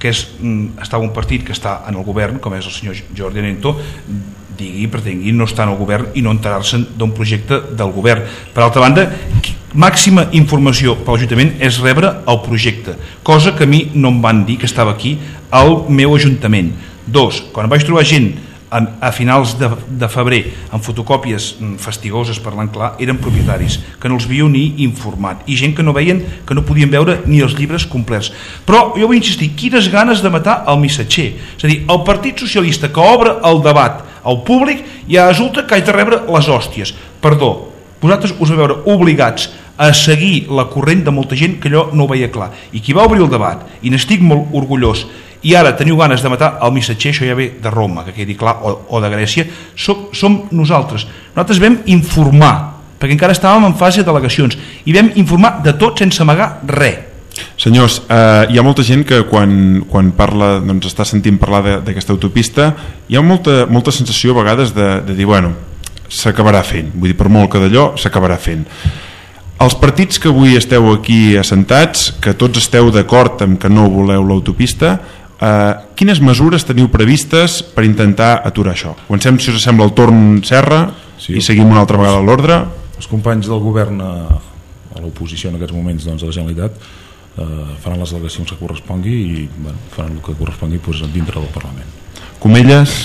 en un partit que està en el govern, com és el senyor Jordi Anento, pretengui no estar en el govern i no enterar-se'n d'un projecte del govern. Per altra banda, màxima informació per l'Ajuntament és rebre el projecte, cosa que a mi no em van dir que estava aquí al meu Ajuntament. Dos, quan vaig trobar gent a finals de febrer amb fotocòpies fastigoses, parlant clar, eren propietaris que no els havíeu ni informat i gent que no veien, que no podien veure ni els llibres complets. Però jo vull insistir, quines ganes de matar el missatger. És a dir, el Partit Socialista que obre el debat al públic ja resulta que haig de rebre les hòsties. Perdó, vosaltres us vau veure obligats a seguir la corrent de molta gent que allò no ho veia clar, i qui va obrir el debat, i n'estic molt orgullós, i ara teniu ganes de matar el missatger, això ja ve de Roma, que quedi clar, o de Grècia, som nosaltres. Nosaltres vam informar, perquè encara estàvem en fase de delegacions, i vam informar de tot sense amagar res. Senyors, hi ha molta gent que quan parla, doncs està sentint parlar d'aquesta autopista, hi ha molta sensació a vegades de dir, bueno, s'acabarà fent, vull dir, per molt que d'allò s'acabarà fent. Els partits que avui esteu aquí assentats, que tots esteu d'acord amb que no voleu l'autopista, quines mesures teniu previstes per intentar aturar això? Comencem, si us sembla, el torn Serra i seguim una altra vegada a l'ordre. Els companys del govern a l'oposició en aquests moments de la Generalitat faran les delegacions que correspongui i faran el que correspongui dintre del Parlament. Comelles?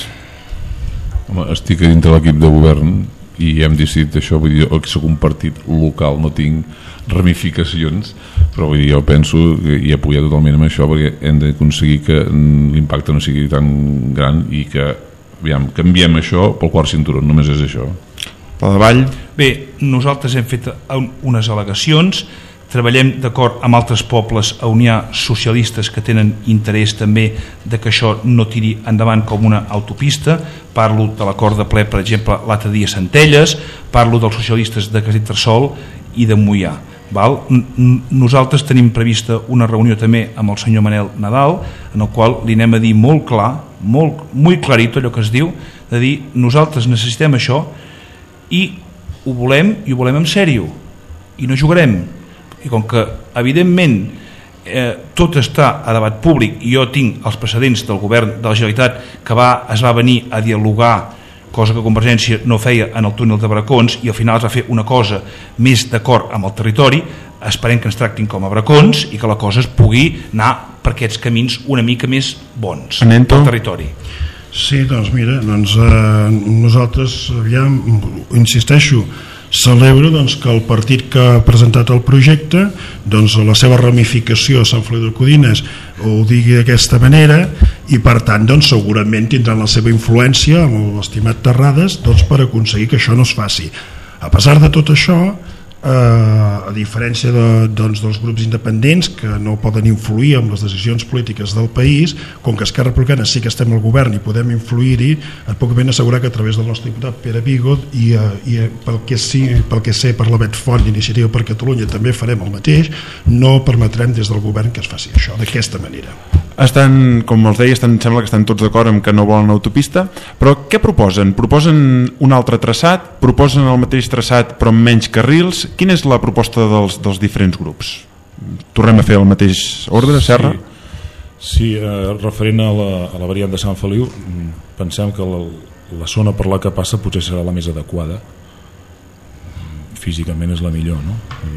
Home, estic a dintre l'equip de govern i hem decidit això, vull dir, que soc un partit local, no tinc ramificacions, però vull dir, jo penso i he apoyat totalment amb això perquè hem d'aconseguir que l'impacte no sigui tan gran i que canviem això pel quart cinturó, només és això. Pla de Vall? Bé, nosaltres hem fet unes al·legacions, treballem d'acord amb altres pobles on hi ha socialistes que tenen interès també de que això no tiri endavant com una autopista. Parlo de l'acord de ple, per exemple, l'altre dia a Centelles, parlo dels socialistes de Castellterçol i de Moià. Nosaltres tenim prevista una reunió també amb el senyor Manel Nadal, en el qual li anem a dir molt clar, molt clarito allò que es diu, de dir nosaltres necessitem això i ho volem en sèrio i no jugarem. I com que evidentment tot està a debat públic i jo tinc els precedents del govern de la Generalitat que es va venir a dialogar, cosa que Convergència no feia en el túnel de Bracons, i al final es va fer una cosa més d'acord amb el territori, esperem que ens tractin com a bracons i que la cosa es pugui anar per aquests camins una mica més bons pel territori. Sí, doncs mira, nosaltres, insisteixo, celebro que el partit que ha presentat el projecte, la seva ramificació a Sant Feliu de Codines ho digui d'aquesta manera i per tant segurament tindran la seva influència amb l'estimat Terrades per aconseguir que això no es faci. A pesar de tot això, a diferència dels grups independents que no poden influir en les decisions polítiques del país, com que Esquerra Republicana sí que estem al govern i podem influir-hi, et puc ben assegurar que a través del nostre diputat Pere Vigo i pel que sé per la Betfont d'Iniciativa per Catalunya també farem el mateix, no permetrem des del govern que es faci això d'aquesta manera. Estan, com els deia, sembla que estan tots d'acord amb que no volen autopista, però què proposen? Proposen un altre traçat? Proposen el mateix traçat però amb menys carrils? Quina és la proposta dels diferents grups? Tornem a fer el mateix ordre, Serra? Sí, referent a la variant de Sant Feliu, pensem que la zona per la que passa potser serà la més adequada, físicament és la millor, no?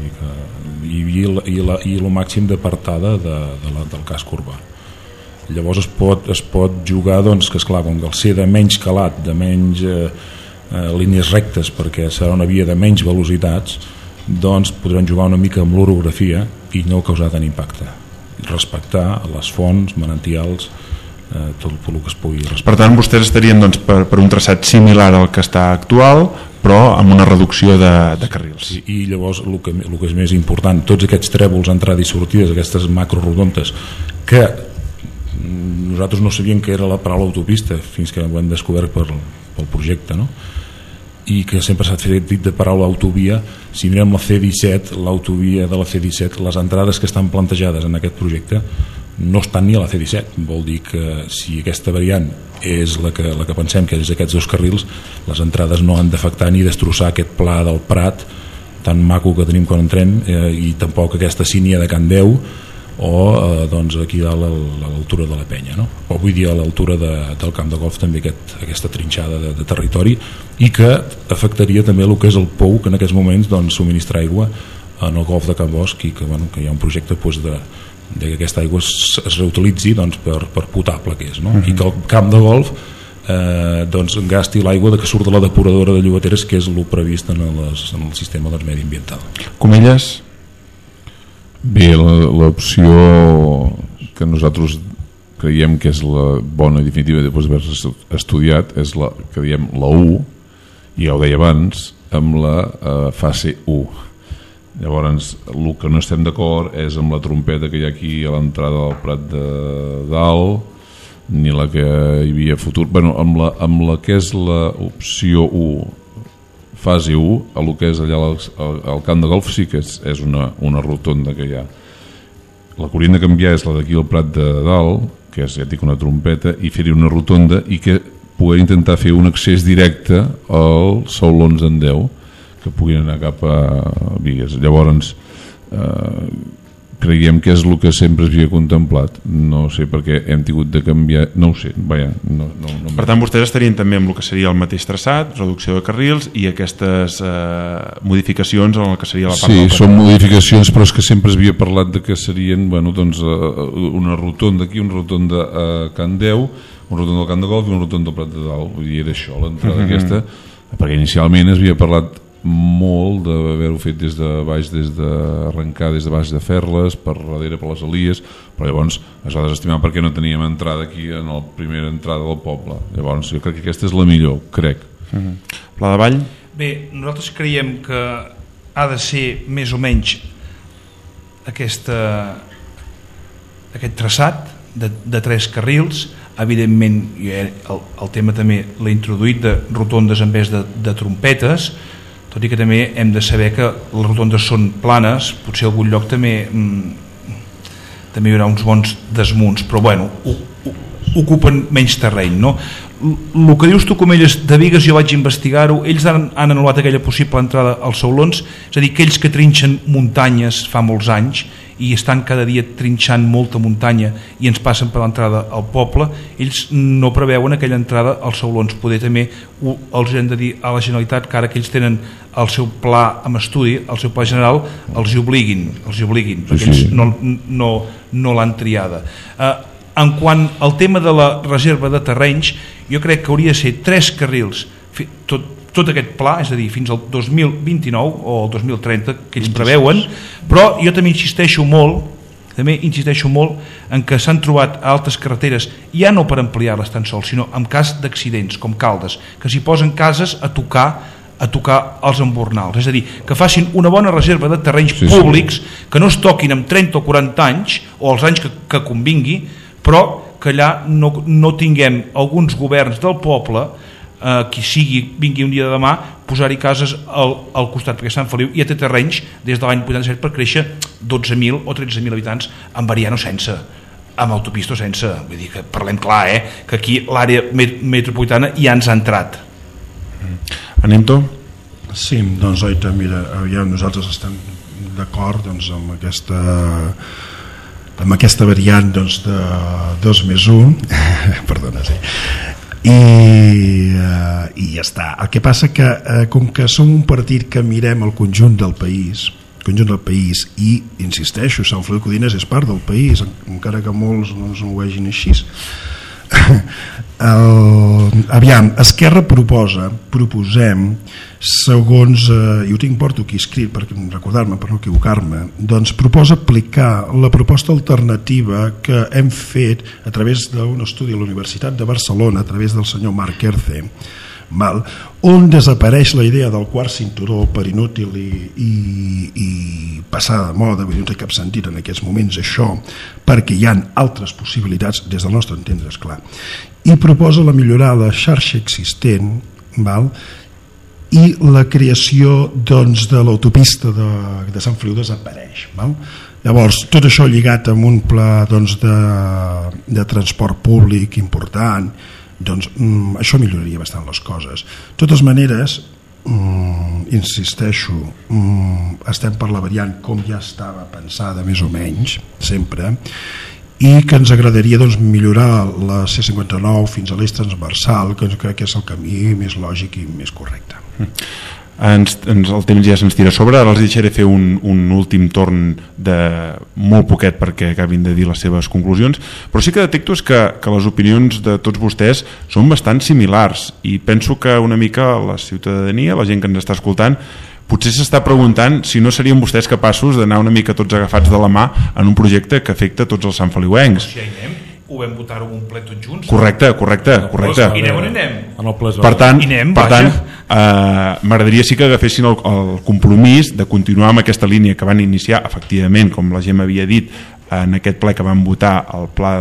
I el màxim d'apartada del casc urbà. Llavors es pot jugar, que esclar, com que el ser de menys calat, de menys línies rectes, perquè serà una via de menys velocitats, podran jugar una mica amb l'orografia i no causar tant impacte, respectar les fonts, manantials tot el que es pugui respectar. Per tant, vostès estarien doncs, per un traçat similar al que està actual, però amb una reducció de carrils. Sí, i llavors el que és més important, tots aquests trèvols, entrada i sortides, aquestes macrorodontes, que nosaltres no sabíem que era la paraula autopista fins que ho hem descobert pel projecte, no? I que sempre s'ha fet dit de paraula autovia. Si mirem la C-17, l'autovia de la C-17, les entrades que estan plantejades en aquest projecte no estan ni a la C-17. Vol dir que si aquesta variant és la que pensem que és aquests 2 carrils, les entrades no han d'afectar ni destrossar aquest pla del Prat tan maco que tenim quan entrem, i tampoc aquesta sínia de Can Deu o doncs aquí dalt a l'altura de la Penya, no? O vull dir a l'altura del camp de golf també aquesta trinxada de territori, i que afectaria també el que és el POU, que en aquests moments doncs, subministra aigua en el golf de Can Bosch, i que hi ha un projecte doncs, de que aquesta aigua es reutilitzi doncs, per potable que és, no? I que el camp de golf doncs, gasti l'aigua que surt de la depuradora de Llobateres, que és el previst en el sistema doncs, mediambiental. Comelles? Bé, l'opció que nosaltres creiem que és la bona i definitiva després d'haver estudiat és la que diem la U, i ja ho deia abans, amb la fase 1. Llavors, el que no estem d'acord és amb la trompeta que hi ha aquí a l'entrada del Prat de Dalt, ni la que hi havia futur, bueno, amb la que és l'opció 1, fase 1, el que és allà al camp de golf sí que és una rotonda que hi ha. La que hauríem de canviar és la d'aquí al Prat de Dalt, que és, ja dic, una trompeta, i fer-hi una rotonda i que poder intentar fer un accés directe als saulons d'en Déu, que puguin anar cap a Bigues. Llavors, creiem que és el que sempre s'havia contemplat. No sé per què hem tingut de canviar, no ho sé, vaja. Per tant, vostès estarien també amb el que seria el mateix traçat, reducció de carrils i aquestes modificacions en el que seria la part del... Sí, són modificacions, però és que sempre s'havia parlat de que serien una rotonda aquí, una rotonda a Can Deu, una rotonda al Camp de Golf i una rotonda al Prat de Dalt. Vull dir, era això, l'entrada aquesta, perquè inicialment es havia parlat molt d'haver-ho fet des de baix, d'arrencar des de baix de Ferles, per darrere per les Elies, però llavors es va desestimar perquè no teníem entrada aquí en la primera entrada del poble. Llavors jo crec que aquesta és la millor, crec. Pla de Vall? Bé, nosaltres creiem que ha de ser més o menys aquest traçat de 3 carrils. Evidentment el tema també l'he introduït de rotondes en vez de trompetes, tot i que també hem de saber que les rotondes són planes, potser a algun lloc també hi haurà uns bons desmunts, però bueno, ocupen menys terreny, no? El que dius tu, Comelles, de Bigues, jo vaig investigar-ho, ells han anul·lat aquella possible entrada als saulons, és a dir, aquells que trinxen muntanyes fa molts anys i estan cada dia trinxant molta muntanya i ens passen per l'entrada al poble, ells no preveuen aquella entrada als saulons. Poder també els hem de dir a la Generalitat que ara que ells tenen el seu pla amb estudi, el seu pla general, els hi obliguin, perquè ells no l'han triada. En quant al tema de la reserva de terrenys, jo crec que hauria de ser 3 carrils tot aquest pla, és a dir, fins al 2029 o el 2030 que ells preveuen, però jo també insisteixo molt en que s'han trobat a altres carreteres, ja no per ampliar-les tan sols, sinó en cas d'accidents com Caldes, que s'hi posen cases a tocar els embornals, és a dir, que facin una bona reserva de terrenys públics, que no es toquin amb 30 o 40 anys o els anys que convingui, però que allà no tinguem alguns governs del poble, qui sigui, vingui un dia de demà, posar-hi cases al costat, perquè Sant Feliu ja té terrenys des de l'any 87 per créixer 12.000 o 13.000 habitants amb variant o sense, amb autopista o sense. Vull dir que parlem clar, que aquí l'àrea metropolitana ja ens ha entrat. Anem-to? Sí, doncs oita, mira, nosaltres estem d'acord doncs, amb aquesta variant doncs, de 2+1 perdona, sí, i ja està. El que passa que com que som un partit que mirem el conjunt del país i insisteixo, Sant Feliu Codines és part del país, encara que molts no ho vegin així, aviam, Esquerra proposem segons, i ho tinc porto aquí escrit per recordar-me, per no equivocar-me, doncs proposa aplicar la proposta alternativa que hem fet a través d'un estudi a la Universitat de Barcelona, a través del senyor Marc Erce, on desapareix la idea del quart cinturó per inútil i passar de moda, no té cap sentit en aquests moments això, perquè hi ha altres possibilitats des del nostre entendre, esclar, i proposa la millorar la xarxa existent, i la creació doncs, de l'autopista de Sant Feliu desapareix. Llavors, tot això lligat amb un pla doncs, de transport públic important, doncs això milloraria bastant les coses. De totes maneres, insisteixo, estem per la variant com ja estava pensada més o menys sempre, i que ens agradaria doncs, millorar la C59 fins a l'eix transversal, que crec que és el camí més lògic i més correcte. El temps ja se'ns tira a sobre. Ara els deixaré fer un últim torn de molt poquet perquè acabin de dir les seves conclusions, però sí que detecto que les opinions de tots vostès són bastant similars i penso que una mica la ciutadania, la gent que ens està escoltant, potser s'està preguntant si no serien vostès capaços d'anar una mica tots agafats de la mà en un projecte que afecta tots els santfeliuencs. Si ja hi anem, ho vam votar un ple tots junts. Correcte. I anem on anem? Per tant, m'agradaria sí que agafessin el compromís de continuar amb aquesta línia que van iniciar, efectivament, com la Gemma havia dit, en aquest ple que van votar el pla,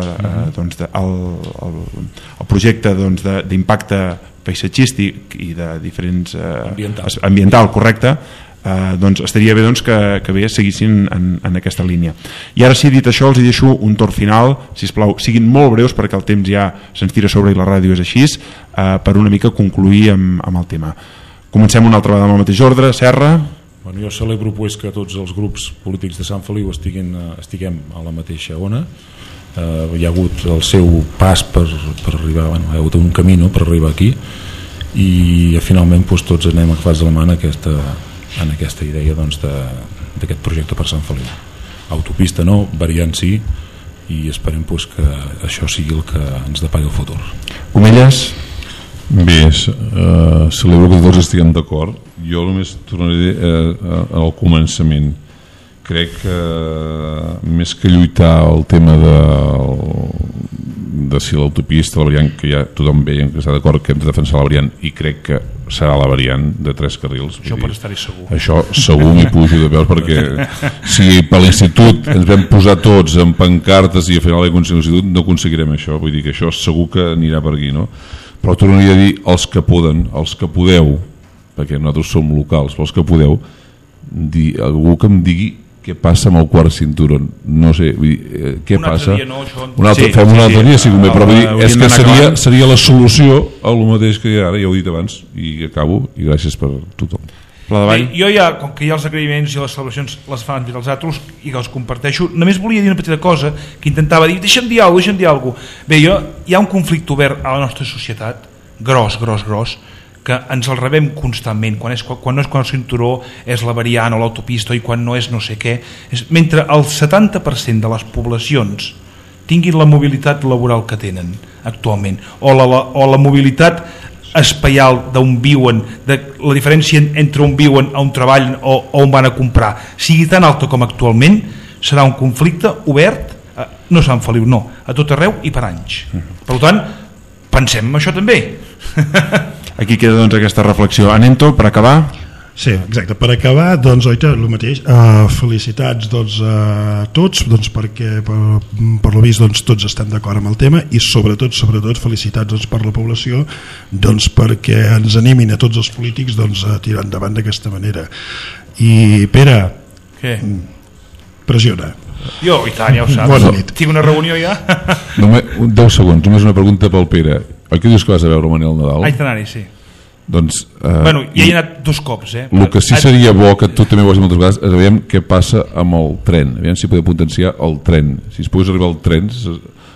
el projecte d'impacte paisatgístic i de diferents ambiental, correcte, doncs estaria bé que seguissin en aquesta línia. I ara sí, dit això, els deixo un torn final, sisplau, siguin molt breus perquè el temps ja se'ns tira a sobre i la ràdio és així, per una mica concluir amb el tema. Comencem una altra vegada amb el mateix ordre. Serra? Jo celebro que tots els grups polítics de Sant Feliu estiguem a la mateixa ona. Hi ha hagut el seu pas per arribar, hi ha hagut un camí per arribar aquí i finalment tots anem agafats de la mà en aquesta idea d'aquest projecte per Sant Feliu. Autopista no, variant sí, i esperem que això sigui el que ens depari el futur. Comelles? Bé, celebro que tots estiguem d'acord. Jo només tornaré al començament. Crec que més que lluitar el tema de si l'autopista, la variant, que ja tothom veia que està d'acord que hem de defensar la variant, i crec que serà la variant de 3 carrils. Això per estar-hi segur. Això segur m'hi pujo de veus, perquè si per l'institut ens vam posar tots en pancartes i al final l'institut no aconseguirem això, vull dir que això segur que anirà per aquí, no? Però tornaria a dir els que poden, els que podeu, perquè nosaltres som locals, però els que podeu, algú que em digui què passa amb el quart cinturó, no sé, què passa? Fem un altre dia, però és que seria la solució a lo mateix que ara, ja ho he dit abans, i acabo, i gràcies per tothom. Jo ja, com que ja els agraïments i les celebracions les fan els altres i que els comparteixo, només volia dir una petita cosa que intentava dir, deixa'm dir alguna cosa. Bé, hi ha un conflicte obert a la nostra societat, gros, que ens el rebem constantment, quan no és quan el cinturó és la variant o l'autopista i quan no és no sé què, mentre el 70% de les poblacions tinguin la mobilitat laboral que tenen actualment o la mobilitat espaial d'on viuen, la diferència entre on viuen, on treballen o on van a comprar sigui tan alta com actualment, serà un conflicte obert, no a Sant Feliu, no, a tot arreu i per anys. Per tant, pensem en això també. Aquí queda aquesta reflexió. Anento, per acabar? Sí, exacte, per acabar, oita, el mateix, felicitats a tots, perquè per lo vist tots estem d'acord amb el tema i sobretot felicitats per la població, perquè ens animin a tots els polítics a tirar endavant d'aquesta manera. I Pere, què? Pressiona. Jo, i tant, ja ho saps. Bona nit. Tinc una reunió ja. 10 segons, només una pregunta pel Pere. Oi que dius que vas a veure Manel Nadal? Haig d'anar-hi, sí. Doncs, ja he anat 2 cops. El que sí seria bo, que tu també ho has dit moltes vegades, és veiem què passa amb el tren, aviam si podem potenciar el tren. Si es pogués arribar al tren,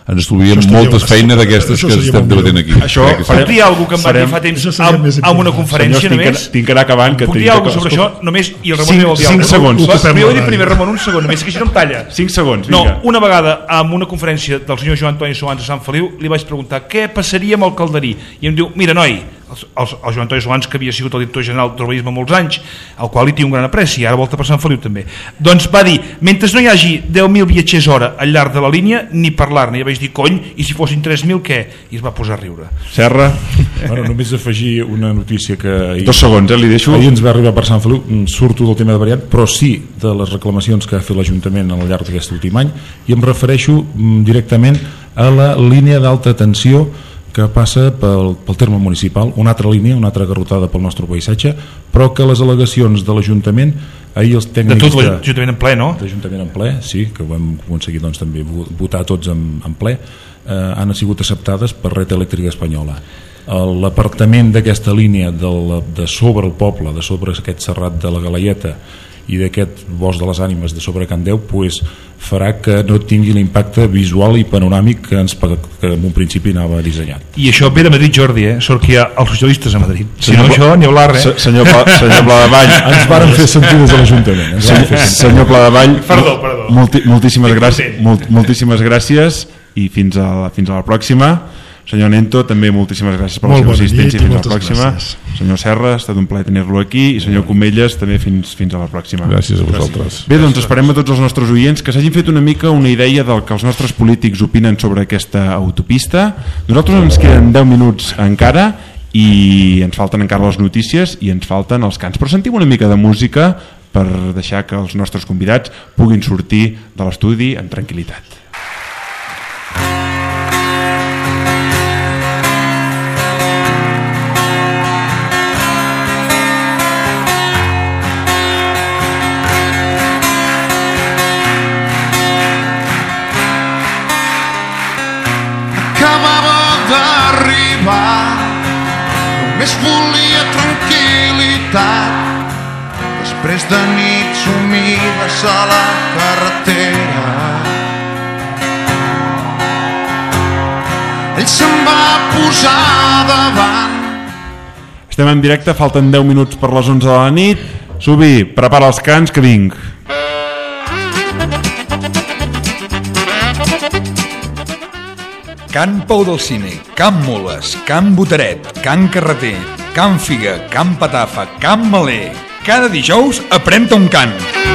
ens estalviaríem moltes feines d'aquestes que estem debatent aquí. Això, puc dir alguna cosa que em va dir fa temps en una conferència només? Tinc que anar acabant. Puc dir alguna cosa sobre això només? I el Ramon vol dir 5 segons. Primer dir primer, Ramon, un segon, només que així no em talla. 5 segons, no, vinga. una vegada en una conferència del senyor Joan Antoni Solans a Sant Feliu li vaig preguntar què passaria amb el Calderí i em diu, mira noi, el Joan Antoni Solans, que havia sigut el director general d'urbanisme molts anys, al qual li tinc un gran apreci, ara volta per Sant Feliu també, doncs va dir, mentre no hi hagi 10.000 viatgers hora al llarg de la línia, ni parlar-ne. I vaig dir, cony, i si fossin 3.000 què? I es va posar a riure. Serra? Bueno, només afegir una notícia que ahir, 2 segons, li deixo. Ahir ens va arribar per Sant Feliu, surto del tema de variant, però sí de les reclamacions que ha fet l'Ajuntament al llarg d'aquest últim any, i em refereixo directament a la línia d'alta tensió que passa pel terme municipal, una altra línia, una altra garrotada pel nostre paisatge, però que les al·legacions de l'Ajuntament, ahir els tècnics... De tot l'Ajuntament en ple, no? D'Ajuntament en ple, sí, que ho hem aconseguit doncs, també votar tots en ple, han sigut acceptades per Red Elèctrica Espanyola. L'apartament d'aquesta línia de sobre el poble, de sobre aquest serrat de la Galaieta i d'aquest bosc de les ànimes de sobre Can Déu, pues, farà que no tingui l'impacte visual i panoràmic que en un principi anava dissenyat. I això ve de Madrid, Jordi, sort que hi ha els socialistes a Madrid. Si no, això ni hablar, Senyor Pladevall, ens varen fer sentir des de l'Ajuntament. Senyor Pladevall, perdó. moltíssimes gràcies i fins a la pròxima. Senyor Nento, també moltíssimes gràcies per la seva assistència i fins a la pròxima. Senyor Serra, ha estat un plaer tenir-lo aquí, i senyor Comelles, també fins a la pròxima. Gràcies a vosaltres. Bé, doncs esperem a tots els nostres oients que s'hagin fet una mica una idea del que els nostres polítics opinen sobre aquesta autopista. Nosaltres ens queden 10 minuts encara i ens falten encara les notícies i ens falten els cants, però sentim una mica de música per deixar que els nostres convidats puguin sortir de l'estudi amb tranquil·litat. Només volia tranquil·litat després de nits humides a la carretera. Ell se'm va posar davant. Estem en directe, falten 10 minuts per les 11 de la nit. Subi, prepara els cants que vinc. Can Pou del Cine, Can Moles, Can Botaret, Can Carreter, Can Figa, Can Patafa, Can Maler. Cada dijous aprèn-te un cant.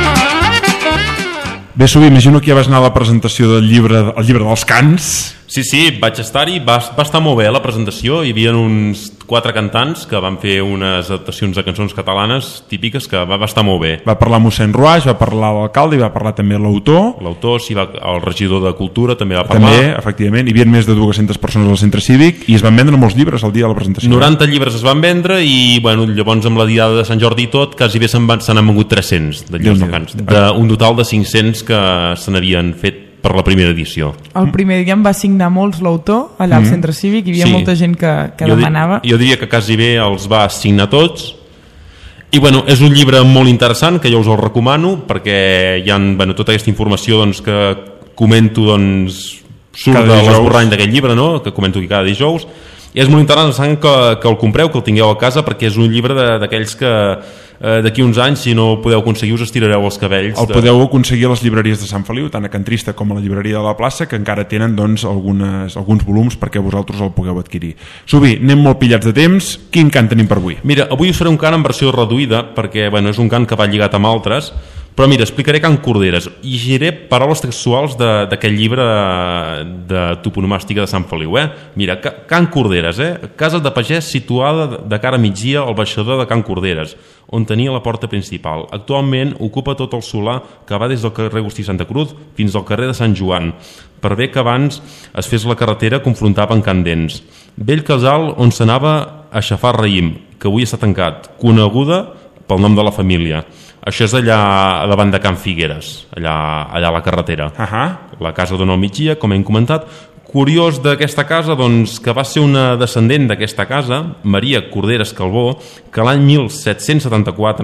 Bé, Subi, imagino que ja vas anar a la presentació del llibre dels cants. Sí, vaig estar-hi, va estar molt bé la presentació, hi havia uns 4 cantants que van fer unes adaptacions de cançons catalanes típiques que va estar molt bé. Va parlar mossèn Ruaix, va parlar l'alcalde i va parlar també l'autor. L'autor, sí, el regidor de Cultura també va parlar. També, efectivament, hi havia més de 200 persones al centre cívic i es van vendre molts llibres el dia de la presentació. 90 llibres es van vendre i bueno, llavors amb la diada de Sant Jordi i tot, quasi bé se n'han vengut 300 de llibres de cants, d'un total de 500 que se n'havien fet per la primera edició. El primer dia em va signar molts l'autor allà al centre cívic, hi havia molta gent que demanava. Jo diria que quasi bé els va signar tots i bueno, és un llibre molt interessant que jo us el recomano perquè hi ha tota aquesta informació doncs, que comento surt de l'esborrany d'aquest llibre, no? Que comento aquí cada dijous i és molt interessant que el compreu, que el tingueu a casa perquè és un llibre d'aquells que d'aquí uns anys, si no ho podeu aconseguir, us estirareu els cabells. El podeu aconseguir a les llibreries de Sant Feliu, tant a Can Trista com a la llibreria de la plaça, que encara tenen doncs, alguns volums perquè vosaltres el pugueu adquirir. Subi, anem molt pillats de temps. Quin cant tenim per avui? Mira, avui us faré un cant en versió reduïda perquè és un cant que va lligat amb altres, però mira, explicaré Can Corderes i llegiré paraules textuals d'aquest llibre de toponomàstica de Sant Feliu. Mira, Can Corderes, casa de pagès situada de cara a migdia al baixador de Can Corderes, on tenia la porta principal. Actualment ocupa tot el solar que va des del carrer Agustí Santa Cruz fins al carrer de Sant Joan, per bé que abans es fes la carretera confrontava amb Can Dents. Vell casal on s'anava a xafar raïm, que avui està tancat, coneguda pel nom de la família. Això és allà davant de Can Figueres, allà a la carretera. La casa dona al migdia, com hem comentat. Curiós d'aquesta casa, doncs, que va ser una descendent d'aquesta casa, Maria Corderes Calbó, que l'any 1774,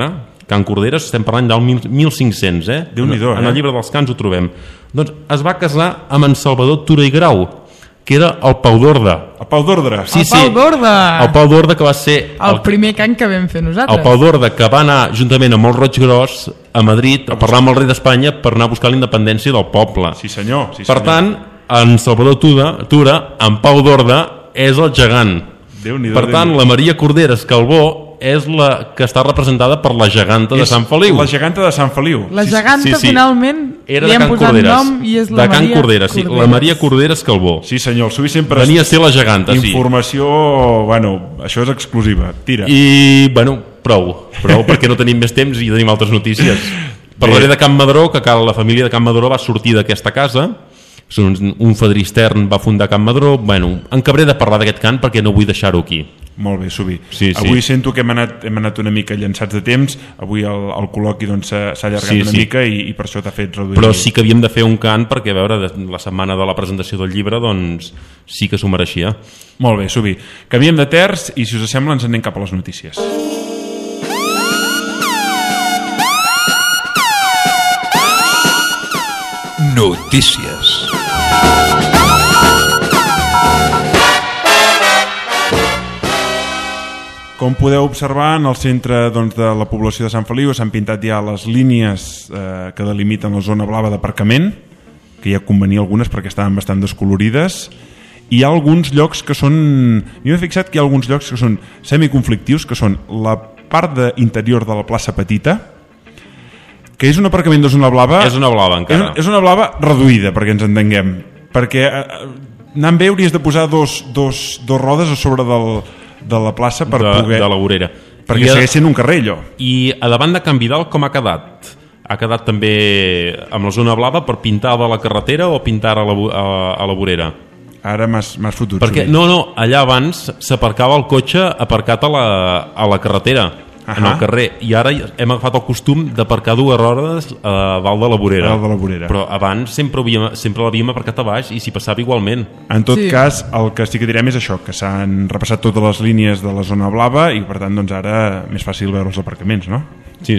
Can Corderes, estem parlant del 1500, Déu-n'hi-do, en el llibre dels cants ho trobem. Doncs es va casar amb en Salvador Tura i Grau, que era el Pau d'Orde. El Pau d'Orde? Sí, el Pau d'Orde! El Pau d'Orde, que va ser... El primer cant que vam fer nosaltres. El Pau d'Orde, que va anar juntament amb el Roig Gros a Madrid a parlar amb el rei d'Espanya per anar a buscar la independència del poble. Sí senyor. Per tant, en Salvador Tura, en Pau d'Orde, és el gegant. Per tant, la Maria Corderes Calbó és la que està representada per la geganta de Sant Feliu. La geganta de Sant Feliu. La geganta, finalment, era li de han posat nom i és la Can Maria Corderes. Sí, la Maria Corderes Calbó. Sí senyor, el Subi sempre... Venia a ser la geganta, sí. Informació, bueno, això és exclusiva. Tira. I, bueno, prou, perquè no tenim més temps i tenim altres notícies. Parlaré de Can Madró, que la família de Can Madró va sortir d'aquesta casa. Un fadrí extern va fundar Can Madró. Bueno, en acabaré de parlar d'aquest cant perquè no vull deixar-ho aquí. Molt bé, Subi. Sí. Avui sento que hem anat una mica llançats de temps. Avui el col·loqui doncs, s'ha allargat una mica i per això t'ha fet reduir. Però sí que havíem de fer un cant perquè, a veure, la setmana de la presentació del llibre doncs sí que s'ho mereixia. Molt bé, Subi. Canviem de terç i, si us sembla, ens anem cap a les notícies. Notícies. Com podeu observar, en el centre doncs, de la població de Sant Feliu s'han pintat ja les línies que delimiten la zona blava d'aparcament, que ja convenia algunes perquè estaven bastant descolorides. Hi ha alguns llocs que són... Jo m'he fixat que hi ha alguns llocs que són semiconflictius, que són la part interior de la plaça Petita, que és un aparcament de zona blava... És una blava, encara. És una blava reduïda, perquè ens entenguem. Perquè anant bé hauries de posar dos rodes a sobre de la plaça per poder... De la vorera. Perquè segueix sent un carrer, allò. I a davant de Can Vidal com ha quedat? Ha quedat també amb la zona blava per pintar a la carretera o pintar a la vorera? Ara m'has fotut. Perquè, no, allà abans s'aparcava el cotxe aparcat a la carretera, en el carrer, i ara hem agafat el costum d'aparcar dues rodes a dalt de la vorera. Però abans sempre l'havíem aparcat a baix i s'hi passava igualment. En tot cas, el que sí que direm és això, que s'han repassat totes les línies de la zona blava i per tant doncs ara més fàcil veure els aparcaments, no? Sí.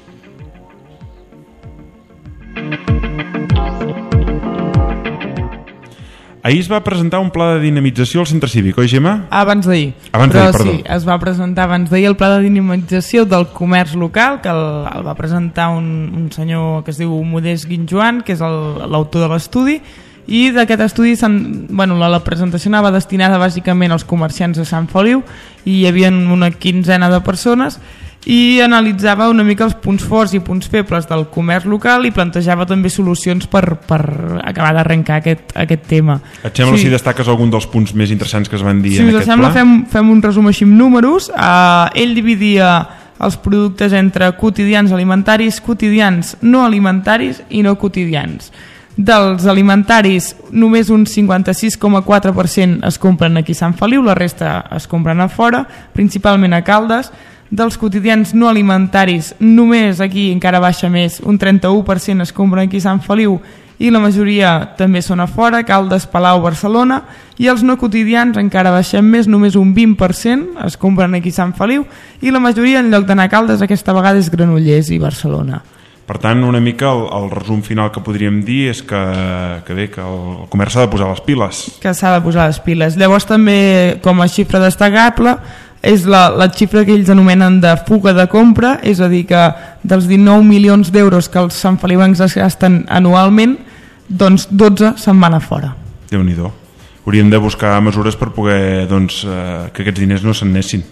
Ahir es va presentar un pla de dinamització al centre cívic, oi, Gemma? Abans d'ahir. Perdó. Sí, es va presentar abans d'ahir el pla de dinamització del comerç local, que el va presentar un senyor que es diu Modest Guinjoan, que és l'autor de l'estudi, i d'aquest estudi la presentació anava destinada bàsicament als comerciants de Sant Feliu, i hi havia una quinzena de persones, i analitzava una mica els punts forts i punts febles del comerç local i plantejava també solucions per acabar d'arrencar aquest tema. Et sembla si destaques algun dels punts més interessants que es van dir en aquest pla? Si us sembla, fem un resum així amb números. Ell dividia els productes entre quotidians alimentaris, quotidians no alimentaris i no quotidians. Dels alimentaris, només un 56,4% es compren aquí a Sant Feliu, la resta es compren a fora, principalment a Caldes. Dels quotidians no alimentaris, només aquí encara baixa més, un 31% es compren aquí a Sant Feliu i la majoria també són a fora, Caldes, Palau, Barcelona, i els no quotidians encara baixem més, només un 20% es compren aquí a Sant Feliu i la majoria en lloc d'anar a Caldes aquesta vegada és Granollers i Barcelona. Per tant, una mica el resum final que podríem dir és que el comerç s'ha de posar les piles. Que s'ha de posar les piles. Llavors també, com a xifra destacable, és la xifra que ells anomenen de fuga de compra, és a dir, que dels 19 milions d'euros que els santfeliuencs es gasten anualment, doncs 12 se'n van a fora. Déu-n'hi-do. Hauríem de buscar mesures per poder que aquests diners no se'n anessin.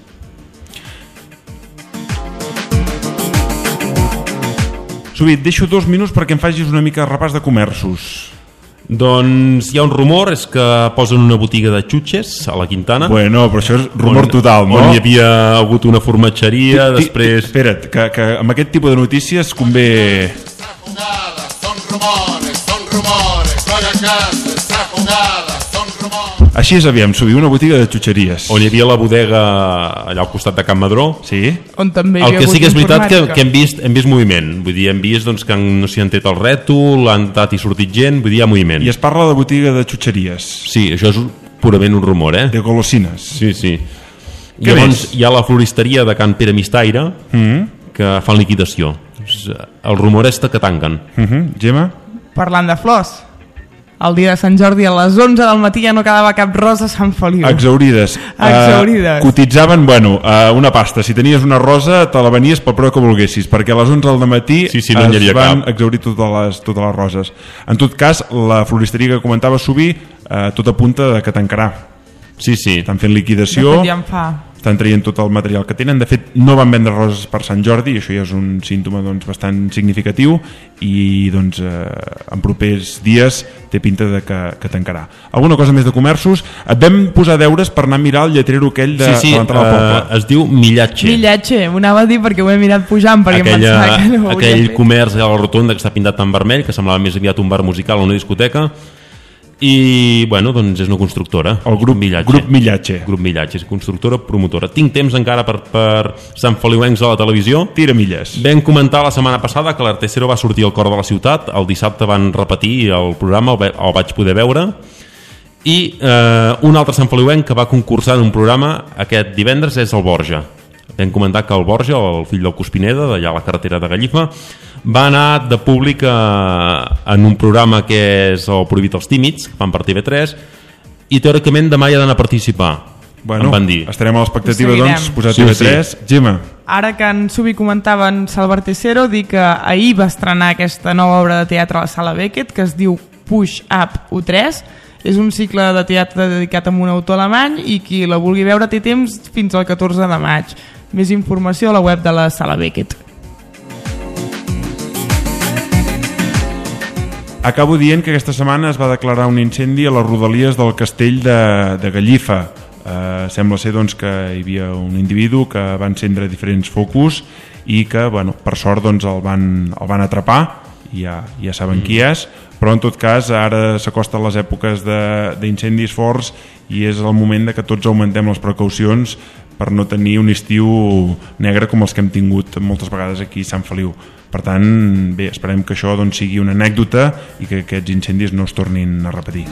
Subi, et deixo 2 minuts perquè em facis una mica de repàs de comerços. Doncs hi ha un rumor, és que posen una botiga de xutxes a la Quintana. Bueno, però això és rumor total, no? On hi havia hagut una formatgeria, després... Espera't, que amb aquest tipus de notícies convé... Son rumores, juega casa, está jugada, son rumores. Així és, aviam, Subi, una botiga de xutxeries. On hi havia la bodega allà al costat de Can Madró. Sí. On també hi havia el que sí que és veritat que hem vist moviment. Vull dir, hem vist que no s'hi han tret el rètol, han anat i sortit gent, vull dir, hi ha moviment. I es parla de botiga de xutxeries. Sí, això és purament un rumor, eh? De golosines. Sí. Llavors hi ha la floristeria de Can Pere Mistaire, que fan liquidació. El rumor és que tanquen. Gemma? Parlant de flors, el dia de Sant Jordi a les 11 del matí ja no quedava cap rosa a Sant Feliu. Exaurides. Cotitzaven, una pasta. Si tenies una rosa, te la venies pel preu que volguessis, perquè a les 11 del matí no es van exaurir totes les roses. En tot cas, la floristeria que comentava Subi, tot apunta que tancarà. Sí. Estan fent liquidació. De fet, ja en fa. Estan traient tot el material que tenen. De fet, no van vendre roses per Sant Jordi, i això ja és un símptoma bastant significatiu, i en propers dies té pinta de que tancarà. Alguna cosa més de comerços? Et vam posar deures per anar a mirar el lletrero aquell de l'entrada al poble. Es diu Millatxe. Millatxe, ho anava a dir perquè ho he mirat pujant, perquè em pensava que no ho hauria aquell fet. comerç a la rotonda que està pintat en vermell, que semblava més aviat un bar musical o una discoteca, i és una constructora, el grup Millatxe. Grup Millatxe, constructora, promotora. Tinc temps encara per Sant Feliuencs a la televisió. Tira milles. Vam comentar la setmana passada que l'Artesero va sortir al cor de la ciutat. El dissabte van repetir el programa, el vaig poder veure, i un altre Sant Feliuenc que va concursar en un programa aquest divendres és el Borja. Vam comentar que el Borja, el fill del Cuspineda, d'allà a la carretera de Gallifa, va anar de públic en un programa que és el Prohibit als Tímids, que fan per TV3, i teòricament demà hi ha d'anar a participar. Em van dir. Estarem a l'expectativa, posar TV3. Gemma? Ara que en Subi comentava en Salva Artesero, dir que ahir va estrenar aquesta nova obra de teatre a la Sala Beckett, que es diu Push Up U3. És un cicle de teatre dedicat a un autor alemany, i qui la vulgui veure té temps fins al 14 de maig. Més informació a la web de la Sala Beckett. Acabo dient que aquesta setmana es va declarar un incendi a les rodalies del castell de Gallifa. Sembla ser que hi havia un individu que va encendre diferents focus i que, per sort, el van atrapar, ja saben qui és, però en tot cas ara s'acosten les èpoques d'incendis forts i és el moment que tots augmentem les precaucions per no tenir un estiu negre com els que hem tingut moltes vegades aquí a Sant Feliu. Per tant, bé, esperem que això sigui una anècdota i que aquests incendis no es tornin a repetir.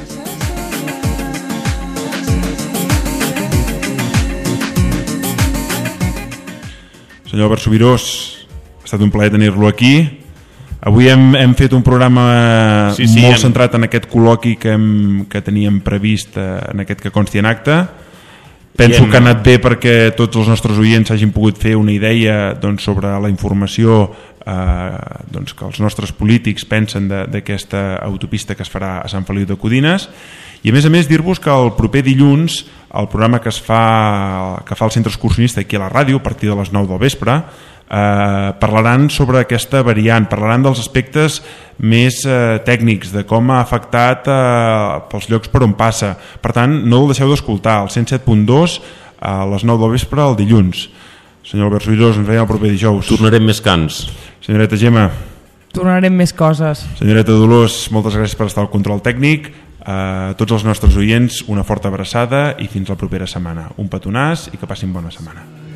Senyor Albert Subirós, ha estat un plaer tenir-lo aquí. Avui hem fet un programa molt centrat en aquest col·loqui que teníem previst, en aquest que consti en acte. Penso que ha anat bé perquè tots els nostres oients hagin pogut fer una idea sobre la informació que els nostres polítics pensen d'aquesta autopista que es farà a Sant Feliu de Codines, i a més dir-vos que el proper dilluns el programa que fa el Centre Excursionista aquí a la ràdio a partir de les 9 del vespre parlaran sobre aquesta variant, parlaran dels aspectes més tècnics, de com ha afectat pels llocs per on passa. Per tant, no el deixeu d'escoltar, el 107.2 a les 9 del vespre el dilluns. Senyor Albert Subirós, ens veiem el proper dijous. Tornarem més cants. Senyoreta Gemma. Tornarem més coses. Senyoreta Dolors, moltes gràcies per estar al control tècnic. A tots els nostres oients, una forta abraçada i fins la propera setmana. Un petonàs i que passin bona setmana.